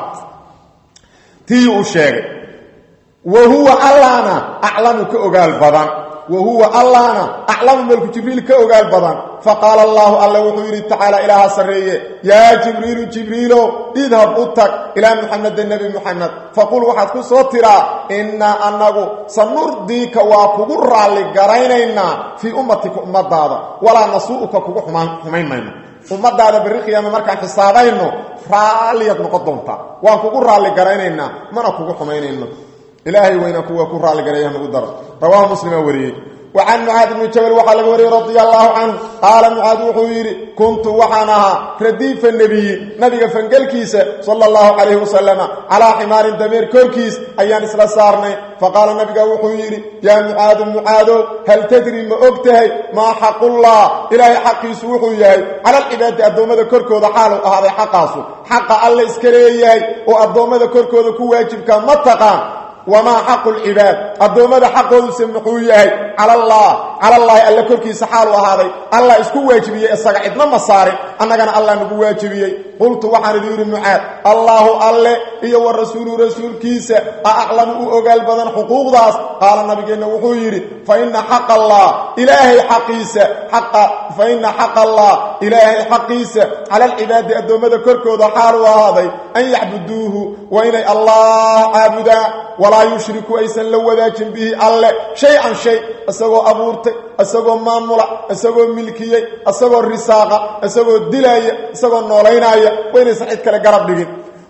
تي شيغي وهو اللهنا أعلمك أقال بدن وهو اللهنا أعلم ملك جبريل كأوغال بدن فقال الله وحيري تعالى إله سرية يا جبريل اذهب أتك إلى محمد النبي محمد فقل وحد كسوترا إنا أنه سنرضيك وكبر لقرينينا في أمتك أمت هذا ولا نسوءك كبر حمين أمت هذا بالرقية مركا حسابينه فعلية مقدمتا وكبر لقرينينا من كبر حمينينا إلهي وينك وكرر لقريه مقدر رواه مسلم وريه وعن معاذ بن جبل وقال وري رضي الله عنه قال معاذ وحيري كنت وحنها رديف النبي فنقلكيس صلى الله عليه وسلم على حمار دمير كوركيس أيان إسلا صارني فقال النبي وحيري يا معاذ هل تدري ما أكتهي ما حق الله إلهي حقي سوحيهي على العباد أدوما ذا كوركو ذا حاله هذا حقاسو حق الله إسكريهي وأدوما ذا كوركو ذا كواجب كان متقان وما حق العباد الدومده حقه سمحويه على الله الا كركي سحال وهذا الله اسكو واجبيه اسغا cidna ma saarin annagana Allah nagu waajibiyay qultu waxaan yiri mu'aad Allah iyo rasuulkiisa a'lamu ogal badan xuquuqdaas qaala nabigeena wuxuu yiri fa inna haqq Allah ilaahi haqiisa fa inna haqq Allah ilaahi haqiisa ala al-ibad addoomada korkooda xaal waaday an ya'buduhu wa ila Allah abuda ولا يشركوا أيسان لوداجن به الله شيئا أساقو أبورتي أساقو مامولا أساقو ملكيي أساقو الرساقة أساقو الدلاية أساقو النوليناية وين سعيد كلا قرب لغين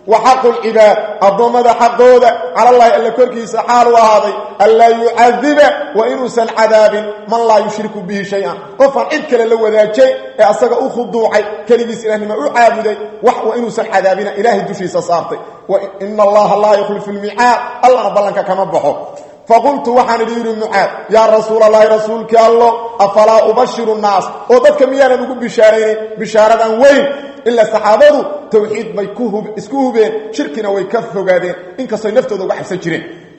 وحق العباد الضمد حقوده على الله إلا كركيس حال وهذا ألا يعذب وإنسا عذاب من لا يشرك به شيئا قفا إذكال لو ذا شيء أصدق أخذوعي كلمس إله ما أعابدي وإنسا عذابنا إله الدشي سصارتي وإن الله لا يخلف الميعاد الله بلنك كما بحو فقلت وحن دير النعاد يا رسول الله رسولك الله أفلا أبشر الناس وضدك ميانا نقول بشارة وين إلا الصحابة توحيد بيكوه اسكوه بين شركنا ويكفوا قادين إنك صينفته ذو بحث سجرين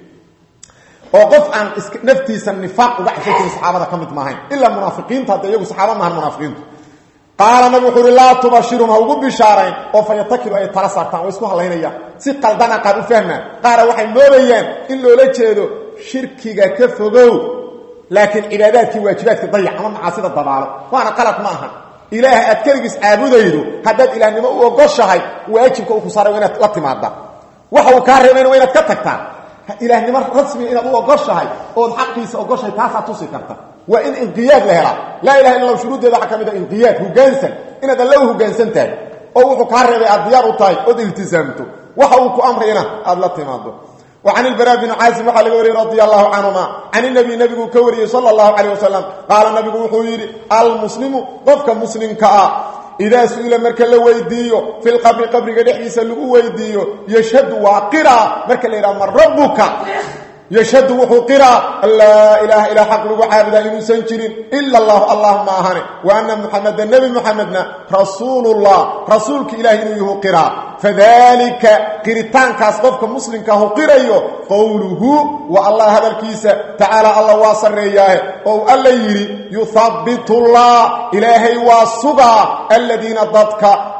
وقف عن نفتيس النفاق وبحث سجرين الصحابة كمت معين إلا المنافقين تهدى صحابة مع المنافقين قال النبي حول الله تبشرهم هو بشارين وفيتكلوا أي ترسارتان ويسكوها الله هنا سيقال دانا قالوا فهمنا قال وحي نوريان إلا لجهدوا شركك كفوا لكن عباداتك وواجباتك ضيع أمام معاصيد الضبالة وأنا قلت معها إله أتكلمس عابديدو هداد إله نما وقشهاي واجبك وخساره وين لا تمادا waxa كارمين وين كتغتا إله نما رسمي إن وقشهاي oo xaqiisa وقشهاي taasa tusi karta wa in inqiyad la hela la ilaha illa shuruudeeda waxa kamida inqiyad hogaansan inaad la hogaansantahay oo wuxuu ka reebay adiyar u tahay oo iltizaamto waxa uu ku amrayna aad la timaado وعن البراء بن عازب وحال غوري رضي الله عنهما عن النبي نبي كوري صلى الله عليه وسلم قال النبي وحيري المسلم ضفك مسلم كا إذا سئل مركا لو ويديو في القبر قدحيس لو ويديو يشهد وقرا مركا ليرا من ربك يشهد وقرا لا اله الا حق لو عابد ان سنجرين الا الله اللهم اهني وان محمد النبي محمدنا رسول الله رسولك الهي انه قرا فذلك قرتان كاسبك مسلم كه قريو قوله والله هذا الكيس تعالى الله واسرياه او الله يري يثبت الله الهي واسغا الذين ضدك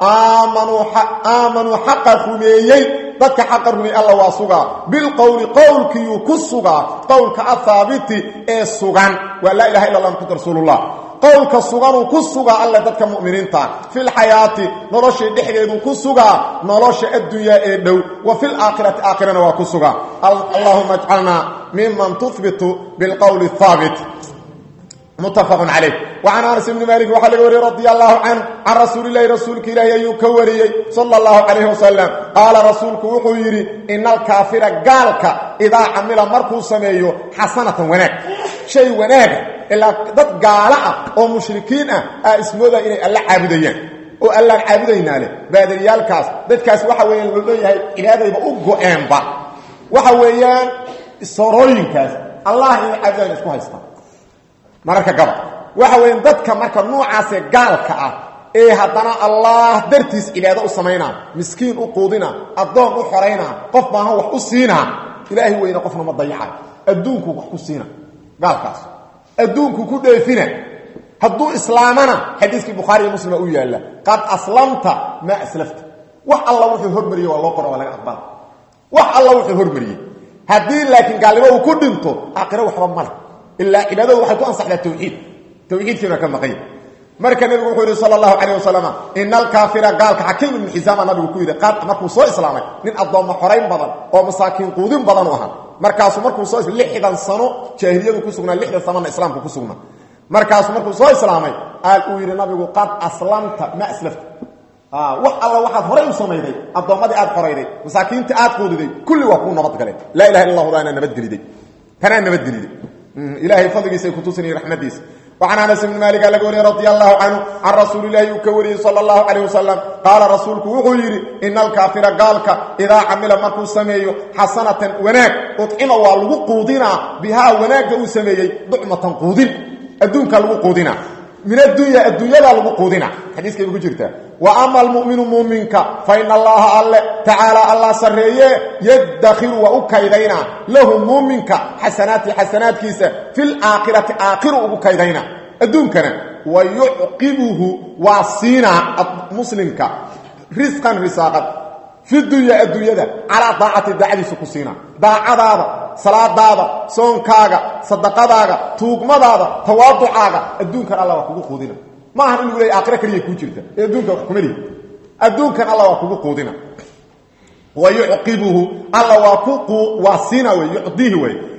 امنوا حق رميي ضدك حق رمي الله واسغا بالقول قولك يكسغا قولك الثابت السغان ولا اله الا الله محمد رسول الله قولك السغان وكسغا الله ضدك مؤمنين في الحياه نرش دخيدو كسغا نرش الدنيا ادو وفي الاخره اخرنا وكسغا اللهم اجعلنا ممن تثبت بالقول الثابت متفق عليه وعن انس بن مالك وحال رضي الله عنه عن رسول الله رسولك الله يكوري صلى الله عليه وسلم قال رسولك وحيري ان الكافر قالك اذا عمل مركو سميو حسنه وناك شيء وناك الا ضد قاله او مشركين اسمه ان الله عابدين او الله عابدين له بادريالكاس dadkaas waxa weeyaan loo leeyahay ilaahayba u go'aanba waxa weeyaan sorooyinkaas allah in caabudaan isku haysta marka gaba waxa weyn dadka marka noocaas gaalka ah ee hadana Allah dartiis ilaado u sameeyna miskiin u qoodina adoon u xoreyna qof baahan wax u siina ilaahi weyna qofna ma dayaca adduunku wax ku siina gaalkaas adduunku ku dheefina haduu islaamana xadiiski bukhari iyo muslim u yaala qad aslamta ma aslafta wax Allah wuxuu hormariyay waa loo qoro wala aqbal wax Allah wuxuu hormariyay hadii laakiin gaalimo uu ku dhinto aakhira waxba mal إلا عباده وحي تنصح للتوحيد توحيد كما كان مقيم مركا النبي وحيد صلى الله عليه وسلم إن الكافر قال حكيم من حزام النبي وكويد قال مركو صوء إسلامي من أضام حرين بضن ومساكين قودين بضن وهن مركاسو مركو صوء لحدا صنو شاهدية كسونا لحدا صمان إسلام كسونا مركاسو مركو صوء إسلامي قال ويد النبي قد أسلمت ما أسلفت wax alla waxaad horay u sameeyay adoomada aad qorayday masaakiinta aad qoodiday kulli waa ku nabad galay la ilaha illa allah daana nabad galiday kana nabad galiday إلهي فضلك سيكتوسني رحمتيس وعن أنس بن مالك رضي الله عنه عن رسول الله يكوري صلى الله عليه وسلم قال رسولك وغيري إن الكافر قالك إذا عمل مركو سميه حسنة وناك أطعم والوقودنا بها وناك سميه ضعمة قودين الدنك الوقودنا من الدنيا الوقودنا حديث كيف جرته وأما المؤمن مؤمنك فإن الله تعالى الله سريه يدخر وأكيدينا له مؤمنك حسنات كيسة في الآخرة آخر وأكيدينا الدنكنا ويعقبه وصينا مسلمك رزقا رساقا في الدنيا ده على طاعة الدعاء سكسينا داعة دادا صلاة دادا صون كاغا صدقة دادا توقما دادا تواضع دادا الدنكنا الله وكبه خودنا ما هن نقول آخرة كريه كوجرته الدنيا كمري الدنيا الله وكبه خودنا ويعقبه الله وكبه وصينا ويعطيه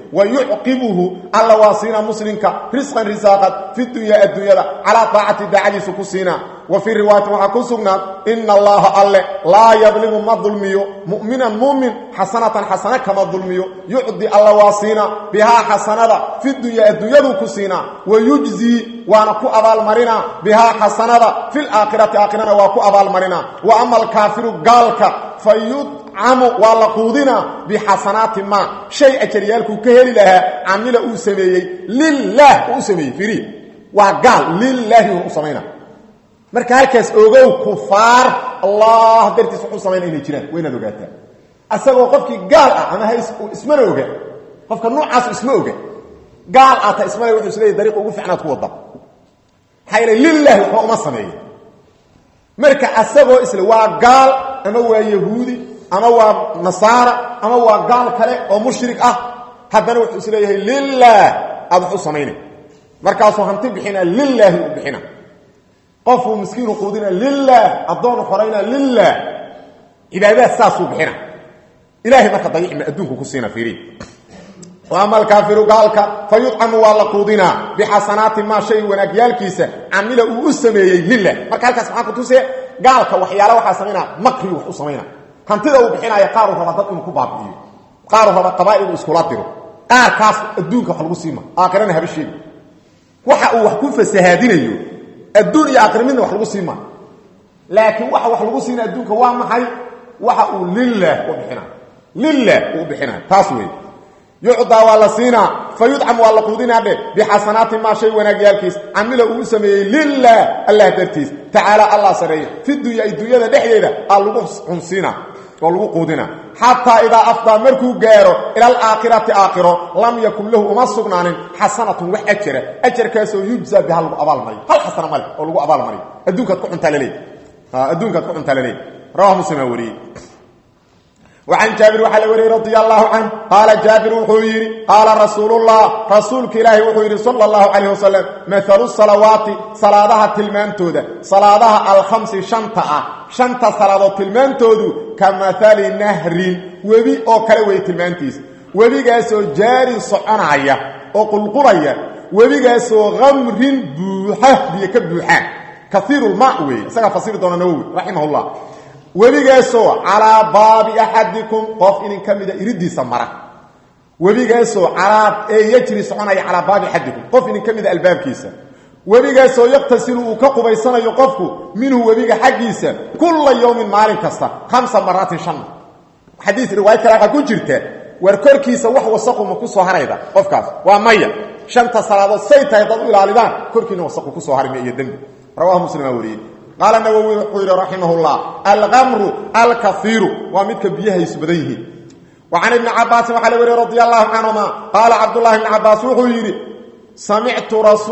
ويعقبه الله واسينا مسلمك رزقا رزاقا في الدنيا على طاعة داعي سكسينا وفي الرواية وحكسنا إن الله لا يظلم ما ظلمي مؤمنا مؤمن حسنة كما ظلمي يعدي الله واسينا بها حسنة في الدنيا كسينا ويجزي ونكو أبال مرنا بها حسنة في الآخرة آخرنا وكو أبال مرنا وأما الكافر قالك فيطعم والقودنا بحسنات ما شيء أجريالك كهل لها عمل أسمي لله أسمي فري وقال لله أسمينا marka halkaas ogow kufaar Allah dartiis wuxuu sameeyay inay jiraan weyna ogaata asagoo qofkii gaal ah ama hay isma oga qofka noocaas isma oga gaal ah ta isma wuxuu isleeyahay dariiq ugu fiicnaad ku wada hayla lillahi wa uma sameeyay marka asagoo isla waa gaal ama waa yahuudi ama waa nasaara ama waa gaal kale oo mushrik ah hadana wuxuu isleeyahay lillahi aad sameeyay markaas hanti bixina lillahi u bixina قف مسكين قودنا لله الضون خرينا لله عبادات ساسو بحنا إلهي ما كضيع من أدونك كسينا فيري وأما الكافر قالك فيطعم والله قودنا بحسنات ما شيء ونقيال كيسة عمله أسمي لله ما قالك سبحانه كتوسي قالك وحيالا وحسمينا مقري وحسمينا هنتدوا بحنا يقاروا ربطاتهم كباب قاروا ربط قبائل وإسكولات ديرو قال كاس أدونك وحلقوا سيما آخرنا هبشيب وحكون فسهادين أيو الدنيا آخر منه وحلقوا سيما لكن وحلقوا سيما الدنيا وامحي وحقوا لله وبحنا تاسوي يعطى والله سينا فيدعم والله قودنا بحسنات ما شيء ونقيالكيس عمله أسمي لله الله ترتيس تعالى الله سريع في الدنيا دحيدا الله سينا والله قودنا حتى إذا أفضى مركو غيره إلى الآخرة آخره لم يكن له أمسقنان حسنة وحجرة أجر كاسو يجزى بها الأبال مري هل حسنة مري والله أبال مري أدونك تقعن تلالي رواه مسلم وري وعن جابر وحلوري رضي الله عنه قال جابر وحويري قال رسولك إلهي وحويري صلى الله عليه وسلم مثل الصلوات صلاة تلمانتود صلاة الخمس شنطة صلاة تلمانتود كمثال نهر وبي أو كلوي تلمانتيس وبي قاسو جاري صعنايا أو قلقريا وبي قاسو غمر بوحة بيكبوحة كثير الماء سيقى فصير دون نووي رحمه الله وبيغاسو على باب احدكم قف ان كميده يريدي سمره وبيغاسو على يجري سعناي على باب احدكم قف ان كميده الباب كيسا وبيغاسو يغتسل وكقبيسنا يقفكو منه وبيغ حقيسا كل يوم مالك كستا 5 مرات شن حديث روايه كلا ku jirta warkorkiisa wax wasaqo ma ku soo harayda qofkaas waa maya shanta salaado saytay dad ilaalidaan korkiina wasaqo ku soo harimay iyo dambi rawahu muslim wariye قال النووي رحمه الله الغمر الكثير ومثل بيها يسبديه وعن ابن عباس وحلوري رضي الله عنهما قال عبد الله بن عباس وحيري سمعت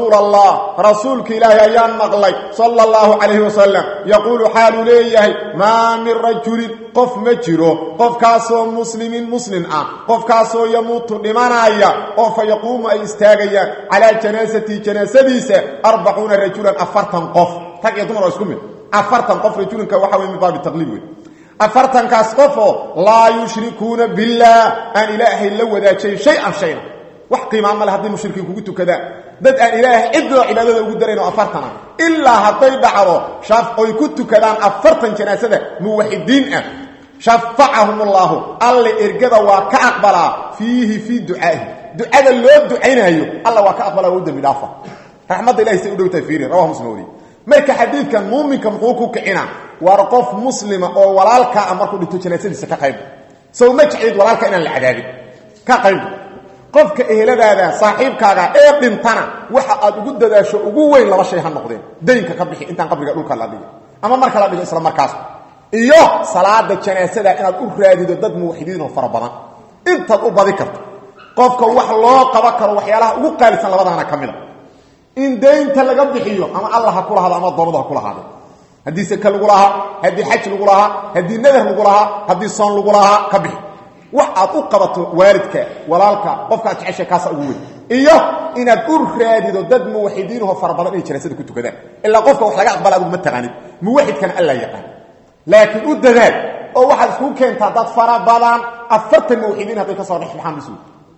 رسولك إلهي أيام مغلي صلى الله عليه وسلم يقول حال ليه ما من رجل قف مجره قف كاسو مسلم قف كاسو يموت لمن آيا قف يقوم أي استاغيا على جنازتي 40 رجلا أفرتن قف تاك يدمر اسكم أفرتن قف رجلا كوحوي من باب التقليب أفرتن كاسقفو لا يشركون بالله أن إله إلا وذا شيئا وحقي ما عمل هذين المشركين كوجتو كذا دد ان اله ادو عبادته ugu dareen oo afartana illa haday dhacdo shaf oo kuntu kadaan afartan janaasada muwaxidiin ah shafa'ahum Allah alla irgada waa ka aqbala fihi fi du'aahi du'ada loo ducaynayo alla waa ka aqbala wada midaafa rahmad ilaahi say u dhowtay fiiri rawahu muslim marka xadiidkan muuminka muxuu ku kicina war qof muslima oo walaalka amarku dhinto janaasadiisa ka qayb soo ma jicid walaalka inaan la cadaabin ka qayb qofka eheladaada saaxiibkaaga ee dhintana waxa aad ugu dadaasho ugu weyn laba shay ha noqdeen deynka ka bixi intaan qabriga dhulka la dhigo ama marka la dhigo isla markaas iyo salaada janaasada inaad u raadido dad muwaxidiin oo fara badan inta u badi karto qofka wax loo qaba karo waxyaalaha ugu qaalisan labadana kamida in deynta laga bixiyo ama Allah ku lahaado ama doonada ku lahaado hadii se kala lahaa hadii xaj lagu lahaa hadii nadar lagu lahaa hadii soon lagu lahaa ka bixi waxaad u qabato waalidka walaalka qofka jeceshay kaas ugu weyn iyo inaad u raadido dad muwaxidiin oo farabadan ay jiraasada ku tukadaan illa qofka wax laga aqbala aad ma taqaanid muwaxidkan alla yaqaan laakiin u dadaal oo waxaad isku keentaa dad farabadan 40 muwaxidiin haday ka soo dhixi maxaan bisu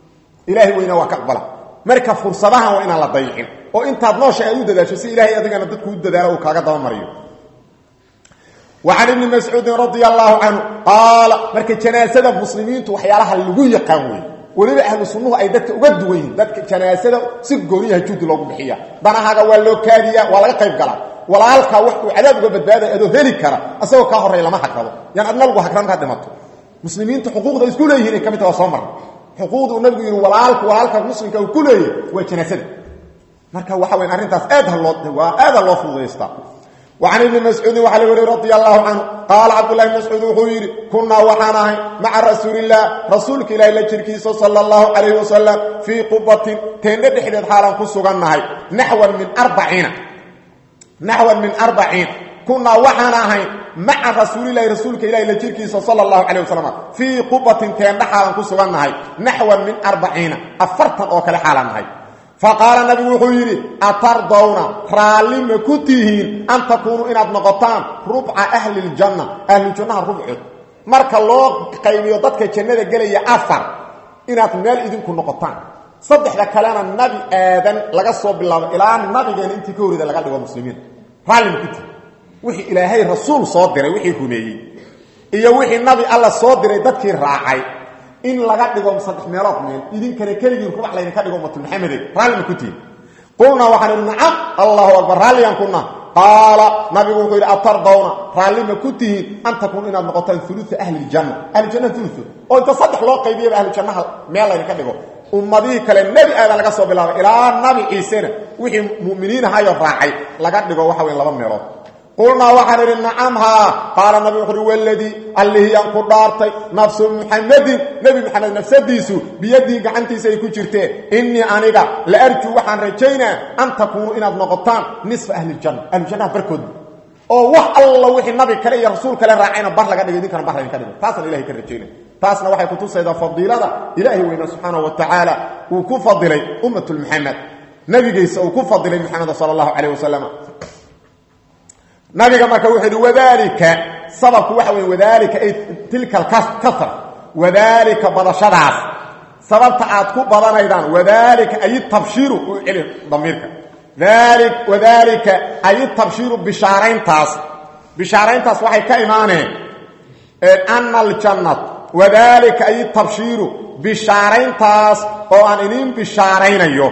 ilaahay weyna waa ka aqbala marka fursadahan waa inaan la dayicin oo intaad noosha ay u dadaasho si ilaahay adigana dadku u dadaalo uu kaaga daba mariyo وعن ابن مسعود رضي الله عنه قال marka janaasada muslimiintu waxyaalaha lagu yaqaan way waliba ahlu sunnuhu ay dadka uga duwayeen dadka janaasada si gooniyaha juud loogu bixiya danahaga waa loo kaadiya waa laga qayb galaa walaalka wax uu cadaab uga badbaado adoo heli kara asagoo ka horeey lama hakrado yan adna lagu hakran ka dhimato muslimiintu xuquuqda isku leeyihiin kamid ah soo mar xuquuqda uu nabigu yiri walaalka muslimka uu ku leeyahay waa janaasada marka waxa weyn arintaas aad loo fududeystaa وعن ابن مسعود وعلي رضي الله عنه قال عبد الله بن مسعود وحيري كنا وحنا مع رسول الله رسولك إلى الجركيس صلى الله عليه وسلم في قبة تندد حدث حالا كسوغنها نحو من 40 كنا وحنا مع رسول الله رسولك إلى الجركيس صلى الله عليه وسلم في قبة تندد حالا كسوغنها نحو من 40 أفرتا أوكال حالا فقال النبي وحيري أترضون رالم كتيهين أن تكونوا إن أبنغطان ربع أهل الجنة ربع marka loo qaybiyo dadka jannada galaya afar inaad meel idinku noqotaan saddexda kalena nabi aadan laga soo bilaabo ilaa nabigeena intii ka horida laga dhigo muslimiin raalim kiti wixii ilaahay rasuul soo diray wixii humeeyay iyo wixii nabi alla soo diray dadkii raacay in laga dhigo saddex meelood meel idinkana kaligiin rubax la idinka dhigo ummatul maxamed raalim kiti qulna wa xana na'am allahu akbar raaliyan kunna qaala nabigu wuxuu yiri atardawna raalima kutihin an takun ina noqotaan thuluth ahli aljanna thuluth oo inta saddex loo qaybiyo ahli jannaha meel la idinka dhigo ummadii kale nabi aadan laga soo bilaabo ilaa nabi ciisena wixii muuminiin ahayo raacay laga dhigo waxa weyn laba meelood قلنا وحنا نعمها قال النبي وحده والذي اللي ينقر دارتي نفس محمد نبي محمد نفسديسو بيدي غعنتيسا ay ku jirtee inni aniga la arju waxaan rajayna an takunu inaad noqotaan nisf ahli aljanna barkood oo wax alla wixii nabi kale iyo rasuul kale raacayna bar laga dhigay dinkana bar laga dhigo taasna ilaahay ka rajayna taasna waxay ku tusaydaa fadilada ilaahay weyna subhanahu wa ta'ala uu ku fadilay ummatul muhammad nabigiisa uu ku fadilay muhammad sallallahu alayhi wasallam nabiga marka wuxuu wadaalika sababku waxa weey wadaalika ay tilka kasr wadaalika badashadaas sababta aad ku badanaydaan wadaalika ay tabshiru ila damirka wadaalika ay tabshiru bishaarayntaas waxay ka iimaaneen annal jannat wadaalika ay tabshiru bishaarayntaas oo aan idin bishaaraynayo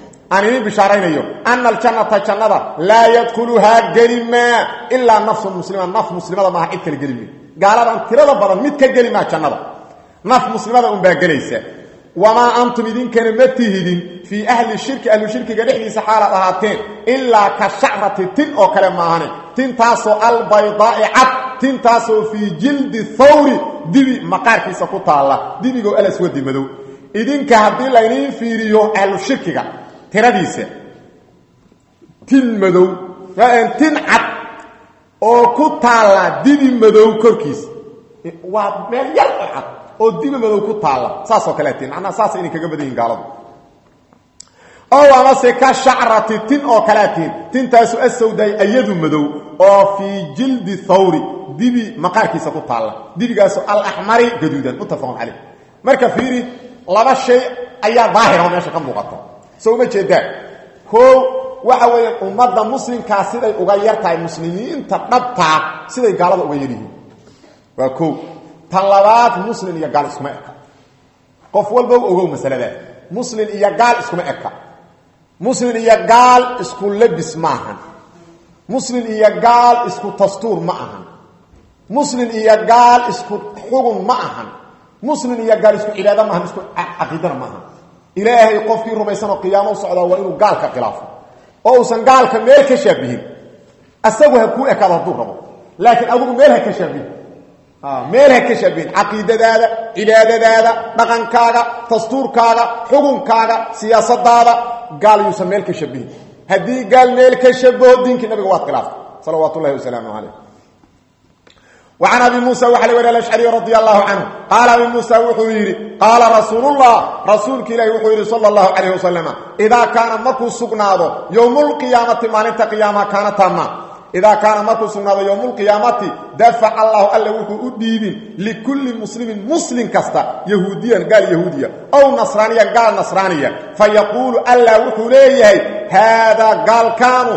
أن الجنة جنة لا يدخلها قلما إلا نفس مسلمة نفس مسلمة ما عدت القلمي قال أن ترى بدل متك قلما جنة نفس مسلمة أم باقليسة وما أنتم إذن كان متهدين في أهل الشرك قريحني سحارة هاتين إلا كشعرة تن أو كلام معاني تن تاسو البيضاء عد تن تاسو في جلد الثور دبي مقاركي سكوتا الله دبي قو ألسود دي مدو إذن كهدين لينين في ريو أهل الشرك tiradiisa tin madow tin cad oo ku taala dibi madow korkiisa waa meel yar cad oo dibi madow ku taala saas oo kale tin ana saas in kaga badin gaaladu oo ama se ka shacrati tin oo kale tin taasu asawday ayadu madow oo fi jildi thawri dibi maqarkiisa ku taala dibigaas al ahmari gaduudan mutafaqan alayh marka fiiri laba shay ayaa daahir oo meesha ka muuqato سوما جدا هو waxa weey umada muslimka siday uga yartahay muslimiinta dhabta siday gaalada uga yaryihiin waa ko talabaad muslim iyo gaal isma eka qof walba ogow masalada muslim iyo gaal isma eka muslim iyo gaal isku labis maahan muslim iyo gaal isku dastuur ma ahan muslim iyo gaal isku xugun ma ahan muslim iyo gaal isku cibaado ma ahan isku aqeedo ma ahan ilaahay qofkii rumaysan oo qiyaamo socda waa inuu gaalka khilaafo oo uusan gaalka meel ka shabihin asagu ha ku ekado duu rabo laakiin adigu meel ha ka shabihin meel ha ka shabihin aqeedadaada cibaadadaada dhaqankaaga dastuurkaaga xukunkaaga siyaasadaada gaal yuusan meel ka shabihin hadii gaal meel ka shabaho diinka nabiga waa khilaaf sallallahu alayhi wasallam وعن أبي موسى وحلي الأشعري رضي الله عنه قال أبي موسى وحويري قال رسول الله رسولك إليه وحويري صلى الله عليه وسلم إذا كان مركو السقناض يوم القيامة مالنت قيامة كانت تاما idaa kaana markuu sugnaado yowmulqiyaamati dafaca allahu alle wuxuu u dhiibin likulli muslimin muslim kasta yahuudiyan gaal yahuudiya aw nasraaniyan gaal nasraaniya fayaquulu alla wuxuu leeyahay haadaa gaalkaanu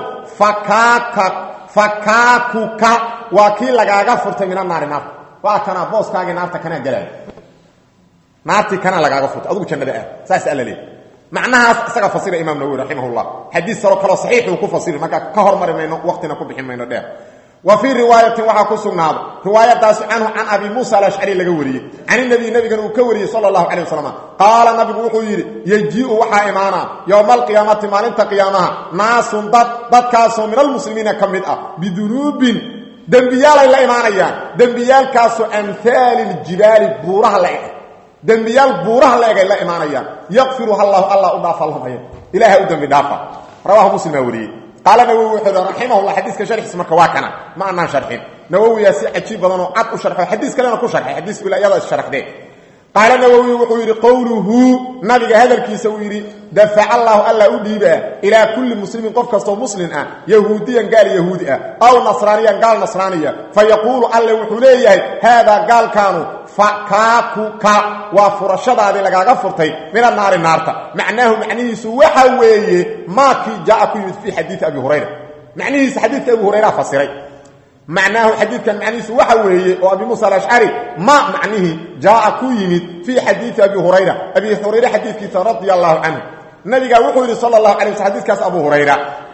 fakaakuka waa kii lagaaga furtay min annaari naarta waa kana booskaagii naarta kana galay naartii kana lagaaga furtay adigu jannada ah saas alla leeyahay macnahaas isaga fasira imaam nawawi rahimahullah xadiis saro kala saxiix uu ku fasiri marka ka hormarayno waqtina ku bixin mayno dheer wa fi riwaayatin waxa ku sugnaado riwaayadaas anhu an abi musa al-ash'ari laga wariyay an nabigan uu ka wariyay sallallahu alayhi wasallam qaala nabigu wuxuu yiri yaji'u waxa imaana yawm al-qiyamati maalinta qiyamaha naasun dadkaasoo min al-muslimiina kamid ah bidunubin dambiyal la imaanayaan dambiyalkaasoo amthal al-jibal buuraha la dambiyal buuraha la la imaanayaan yaghfiruha allah u dhaafo lahum ilaaha u dambi dhaafa rawahu muslim wari qala nawawi rahimahullah hadithka sharh ismarka waa kana ma anna sharhin nawawi ya si ajiib badan oo cad u sharxay hadith kalena ku sharxay hadith bila yada sharxday qala nawawi wuxuu yiri qawluhu nabiga hadalkiisa uu yiri dafa'a allah alla u dhiiba ila kulli muslimin qof kasto muslim ah yahuudiyan gaal yahuudi ah aw nasraniyan gaal nasraniya fayaqulu alla wuxuu leeyahay hada gaal kaanu fakaakuka waa furashadaadii lagaaga furtay min annaari naarta macnaahu macnihiisu waxa weeye ma ki jaa ku yimid fi hadith abi hurayra macnihiisu hadithka abi hurayra fasiray معناه حديث كان معنيه وحوي وابي موسى الاشعري ما معنيه جاء كيمد في حديث ابي هريره حديث كيس رضي الله عنه النبي قال صلى الله عليه وسلم حديث كاس ابو هريره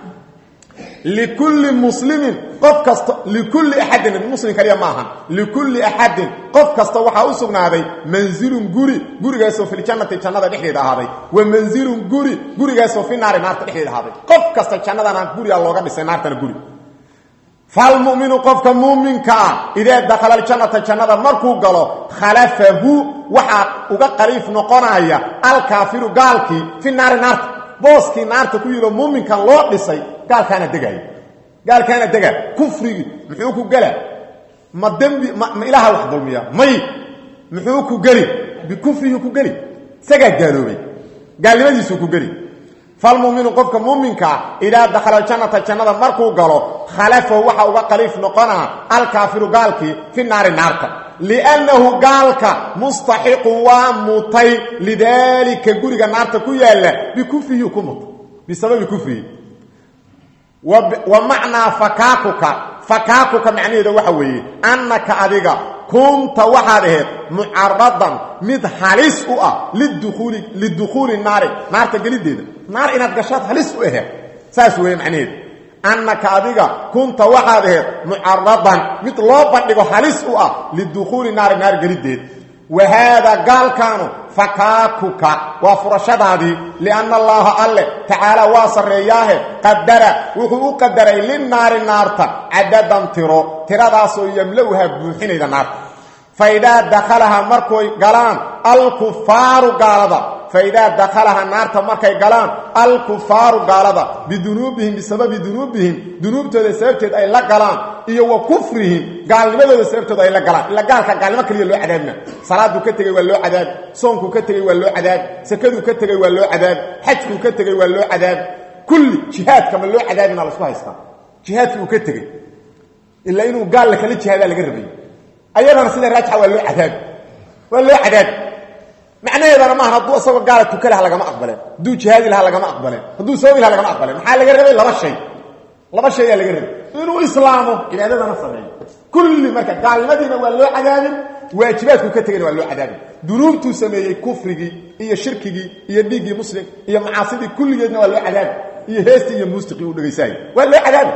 لكل مسلم قف كست لكل احد المسلم كليا ماها لكل احد قف كست waxa u sugnaaday manzilun gurigaas oo filjanna jannada dhexdeeda ahaaday wa manzilun gurigaas oo fi naar naarta dhexdeeda ahaaday qof kasta jannadana guriga looga dhisay naartana guri فالمؤمن قفك مؤمنك إذا دخل الجنة مركو قالوا خلفه وحا وقا قريف نقنايا الكافر قالك في النار نار بوسكي نار تكويلو مؤمن كان لوق لسي قال كان دقاي كفري محيوكو قال ما الدنبي ما إله واحد ظلمية مي محيوكو قالي بكفريكو قالي سقا قالوا بي قال لي مجيسوكو قالي فالمؤمن قفك مؤمنك إذا دخل الجنة مركو قالوا خلفه وحا وقليف نقنا الكافر قالك في النار لأنه قالك مستحق ومطي لذلك قرق النار كيالا بكفره كمط بسبب كفره ومعنى فكاكك معنى ذا وحوي أنك أذيك كنت وحده معرضا مد حليس للدخول النار نار تقليد نار إنك قشات حليس ساسوه معنى أنك أذيك كنت وحده معرضا مثل لوبا حليس للدخول النار قليد وهذا قال كانوا فكاكك وفرشد هذه لأن الله تعالى واصر إياه وهو قدر للنار عددا ترى يملوها بوحين إلى النار فإذا دخلها مركوي قلان الكفار قالضا فإذا دخلها النار مركوي قلان الكفار قالضا بذنوبهم بسبب ذنوب تسببت أي لا قلان إيو وكفرهم قال لماذا تسببت أي لا قلان إلا قال ما كلي له عذابنا صلاة كتغي ولو عذاب صوم كتغي ولو عذاب سكد كتغي ولو عذاب حج كتغي ولو عذاب كل جهاد كما لو عذابنا على سبحانه وتعالى جهاد كتغي إلا إنه قال لك الجهاد اللي قربي أيضا سيدة راجعة ولو عذاب معنى إذا ما هدو أصبح قالت تكلها لك ما أقبله دو جهادي لها لك ما أقبله دو سوي لها لك ما أقبله محال لك قربي لما الشيء اللي قربي إنه إسلامه إلى هذا نصره كل مكان قال المدينة ولو عذاب واجباتك كتغير ولو عذاب ذنوب تسميه كفري هي شركي هي ديغي مسلم هي معاصي كل جدنا ولو عذاب هي هستي هي مستقي ودغيساي ولو عذاب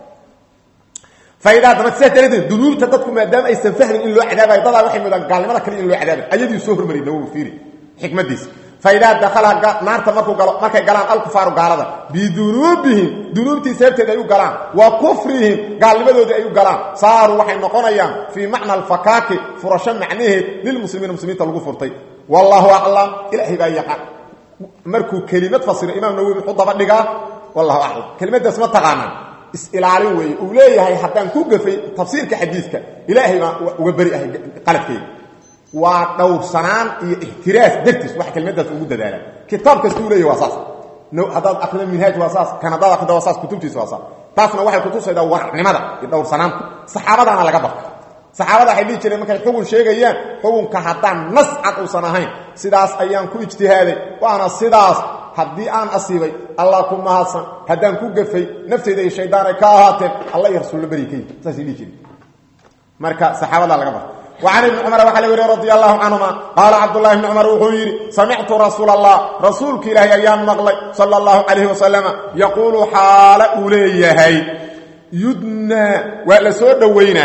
فإذا تمسكت ذنوب تدكم مادام أي سنفهم إن له عذاب يطلع وحي مدان قال لما كان إن له عذاب أيدي سهر مريد نوو فيري حكمة ديس فإذا دخلها نار تمركو مركا قالان الكفار قالان بذنوبهم ذنوب تسببت أيو قالان وكفرهم قال لماذا أيو قالان صاروا وحي نقونيان في معنى الفكاك فرشا معنيه للمسلمين المسلمين تلقوا فرطي والله أعلم إلهي بايقا مركو كلمة فصير إمام نووي بحضة فردقا والله أعلم كلمة دي اسمها تغانا إسئلالي وي وليهي حتى نكوك في تفسيرك حديثك إلهي وبرئ قلبك ودور سنان احتراس درتس واحد كلمة ده وجود ده كتاب كستوري واساس هذا أقل منهاج واساس كان هذا أقل واساس كتبتي واساس taasna waxay ku tusaydaa warnimada iyo dhowrsanaanta saxaabadana laga barto saxaabada waxay dhihi jireen markay xugun sheegayaan xugunka haddaan nas cad uusan ahayn sidaas ayaan ku ijtihaaday waana sidaas haddii aan asiibay allah ku mahadsan haddaan ku gafay nafteyda iyo shaydaan ay ka ahaateen allah iyo rasuul barikay saasi dhihi jireen marka saxaabada laga barto وعن ابن عمر وحل رضي الله عنهما قال عبد الله بن عمر وحيري سمعت رسول الله رسولك إلهي أيام مغلي صلى الله عليه وسلم يقول حال أوليه يدنى ولسود دوينا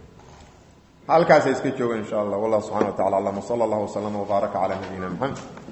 حال كاسيسكي إن شاء الله والله سبحانه وتعالى اللهم صلى الله وسلم وبارك على نبينا محمد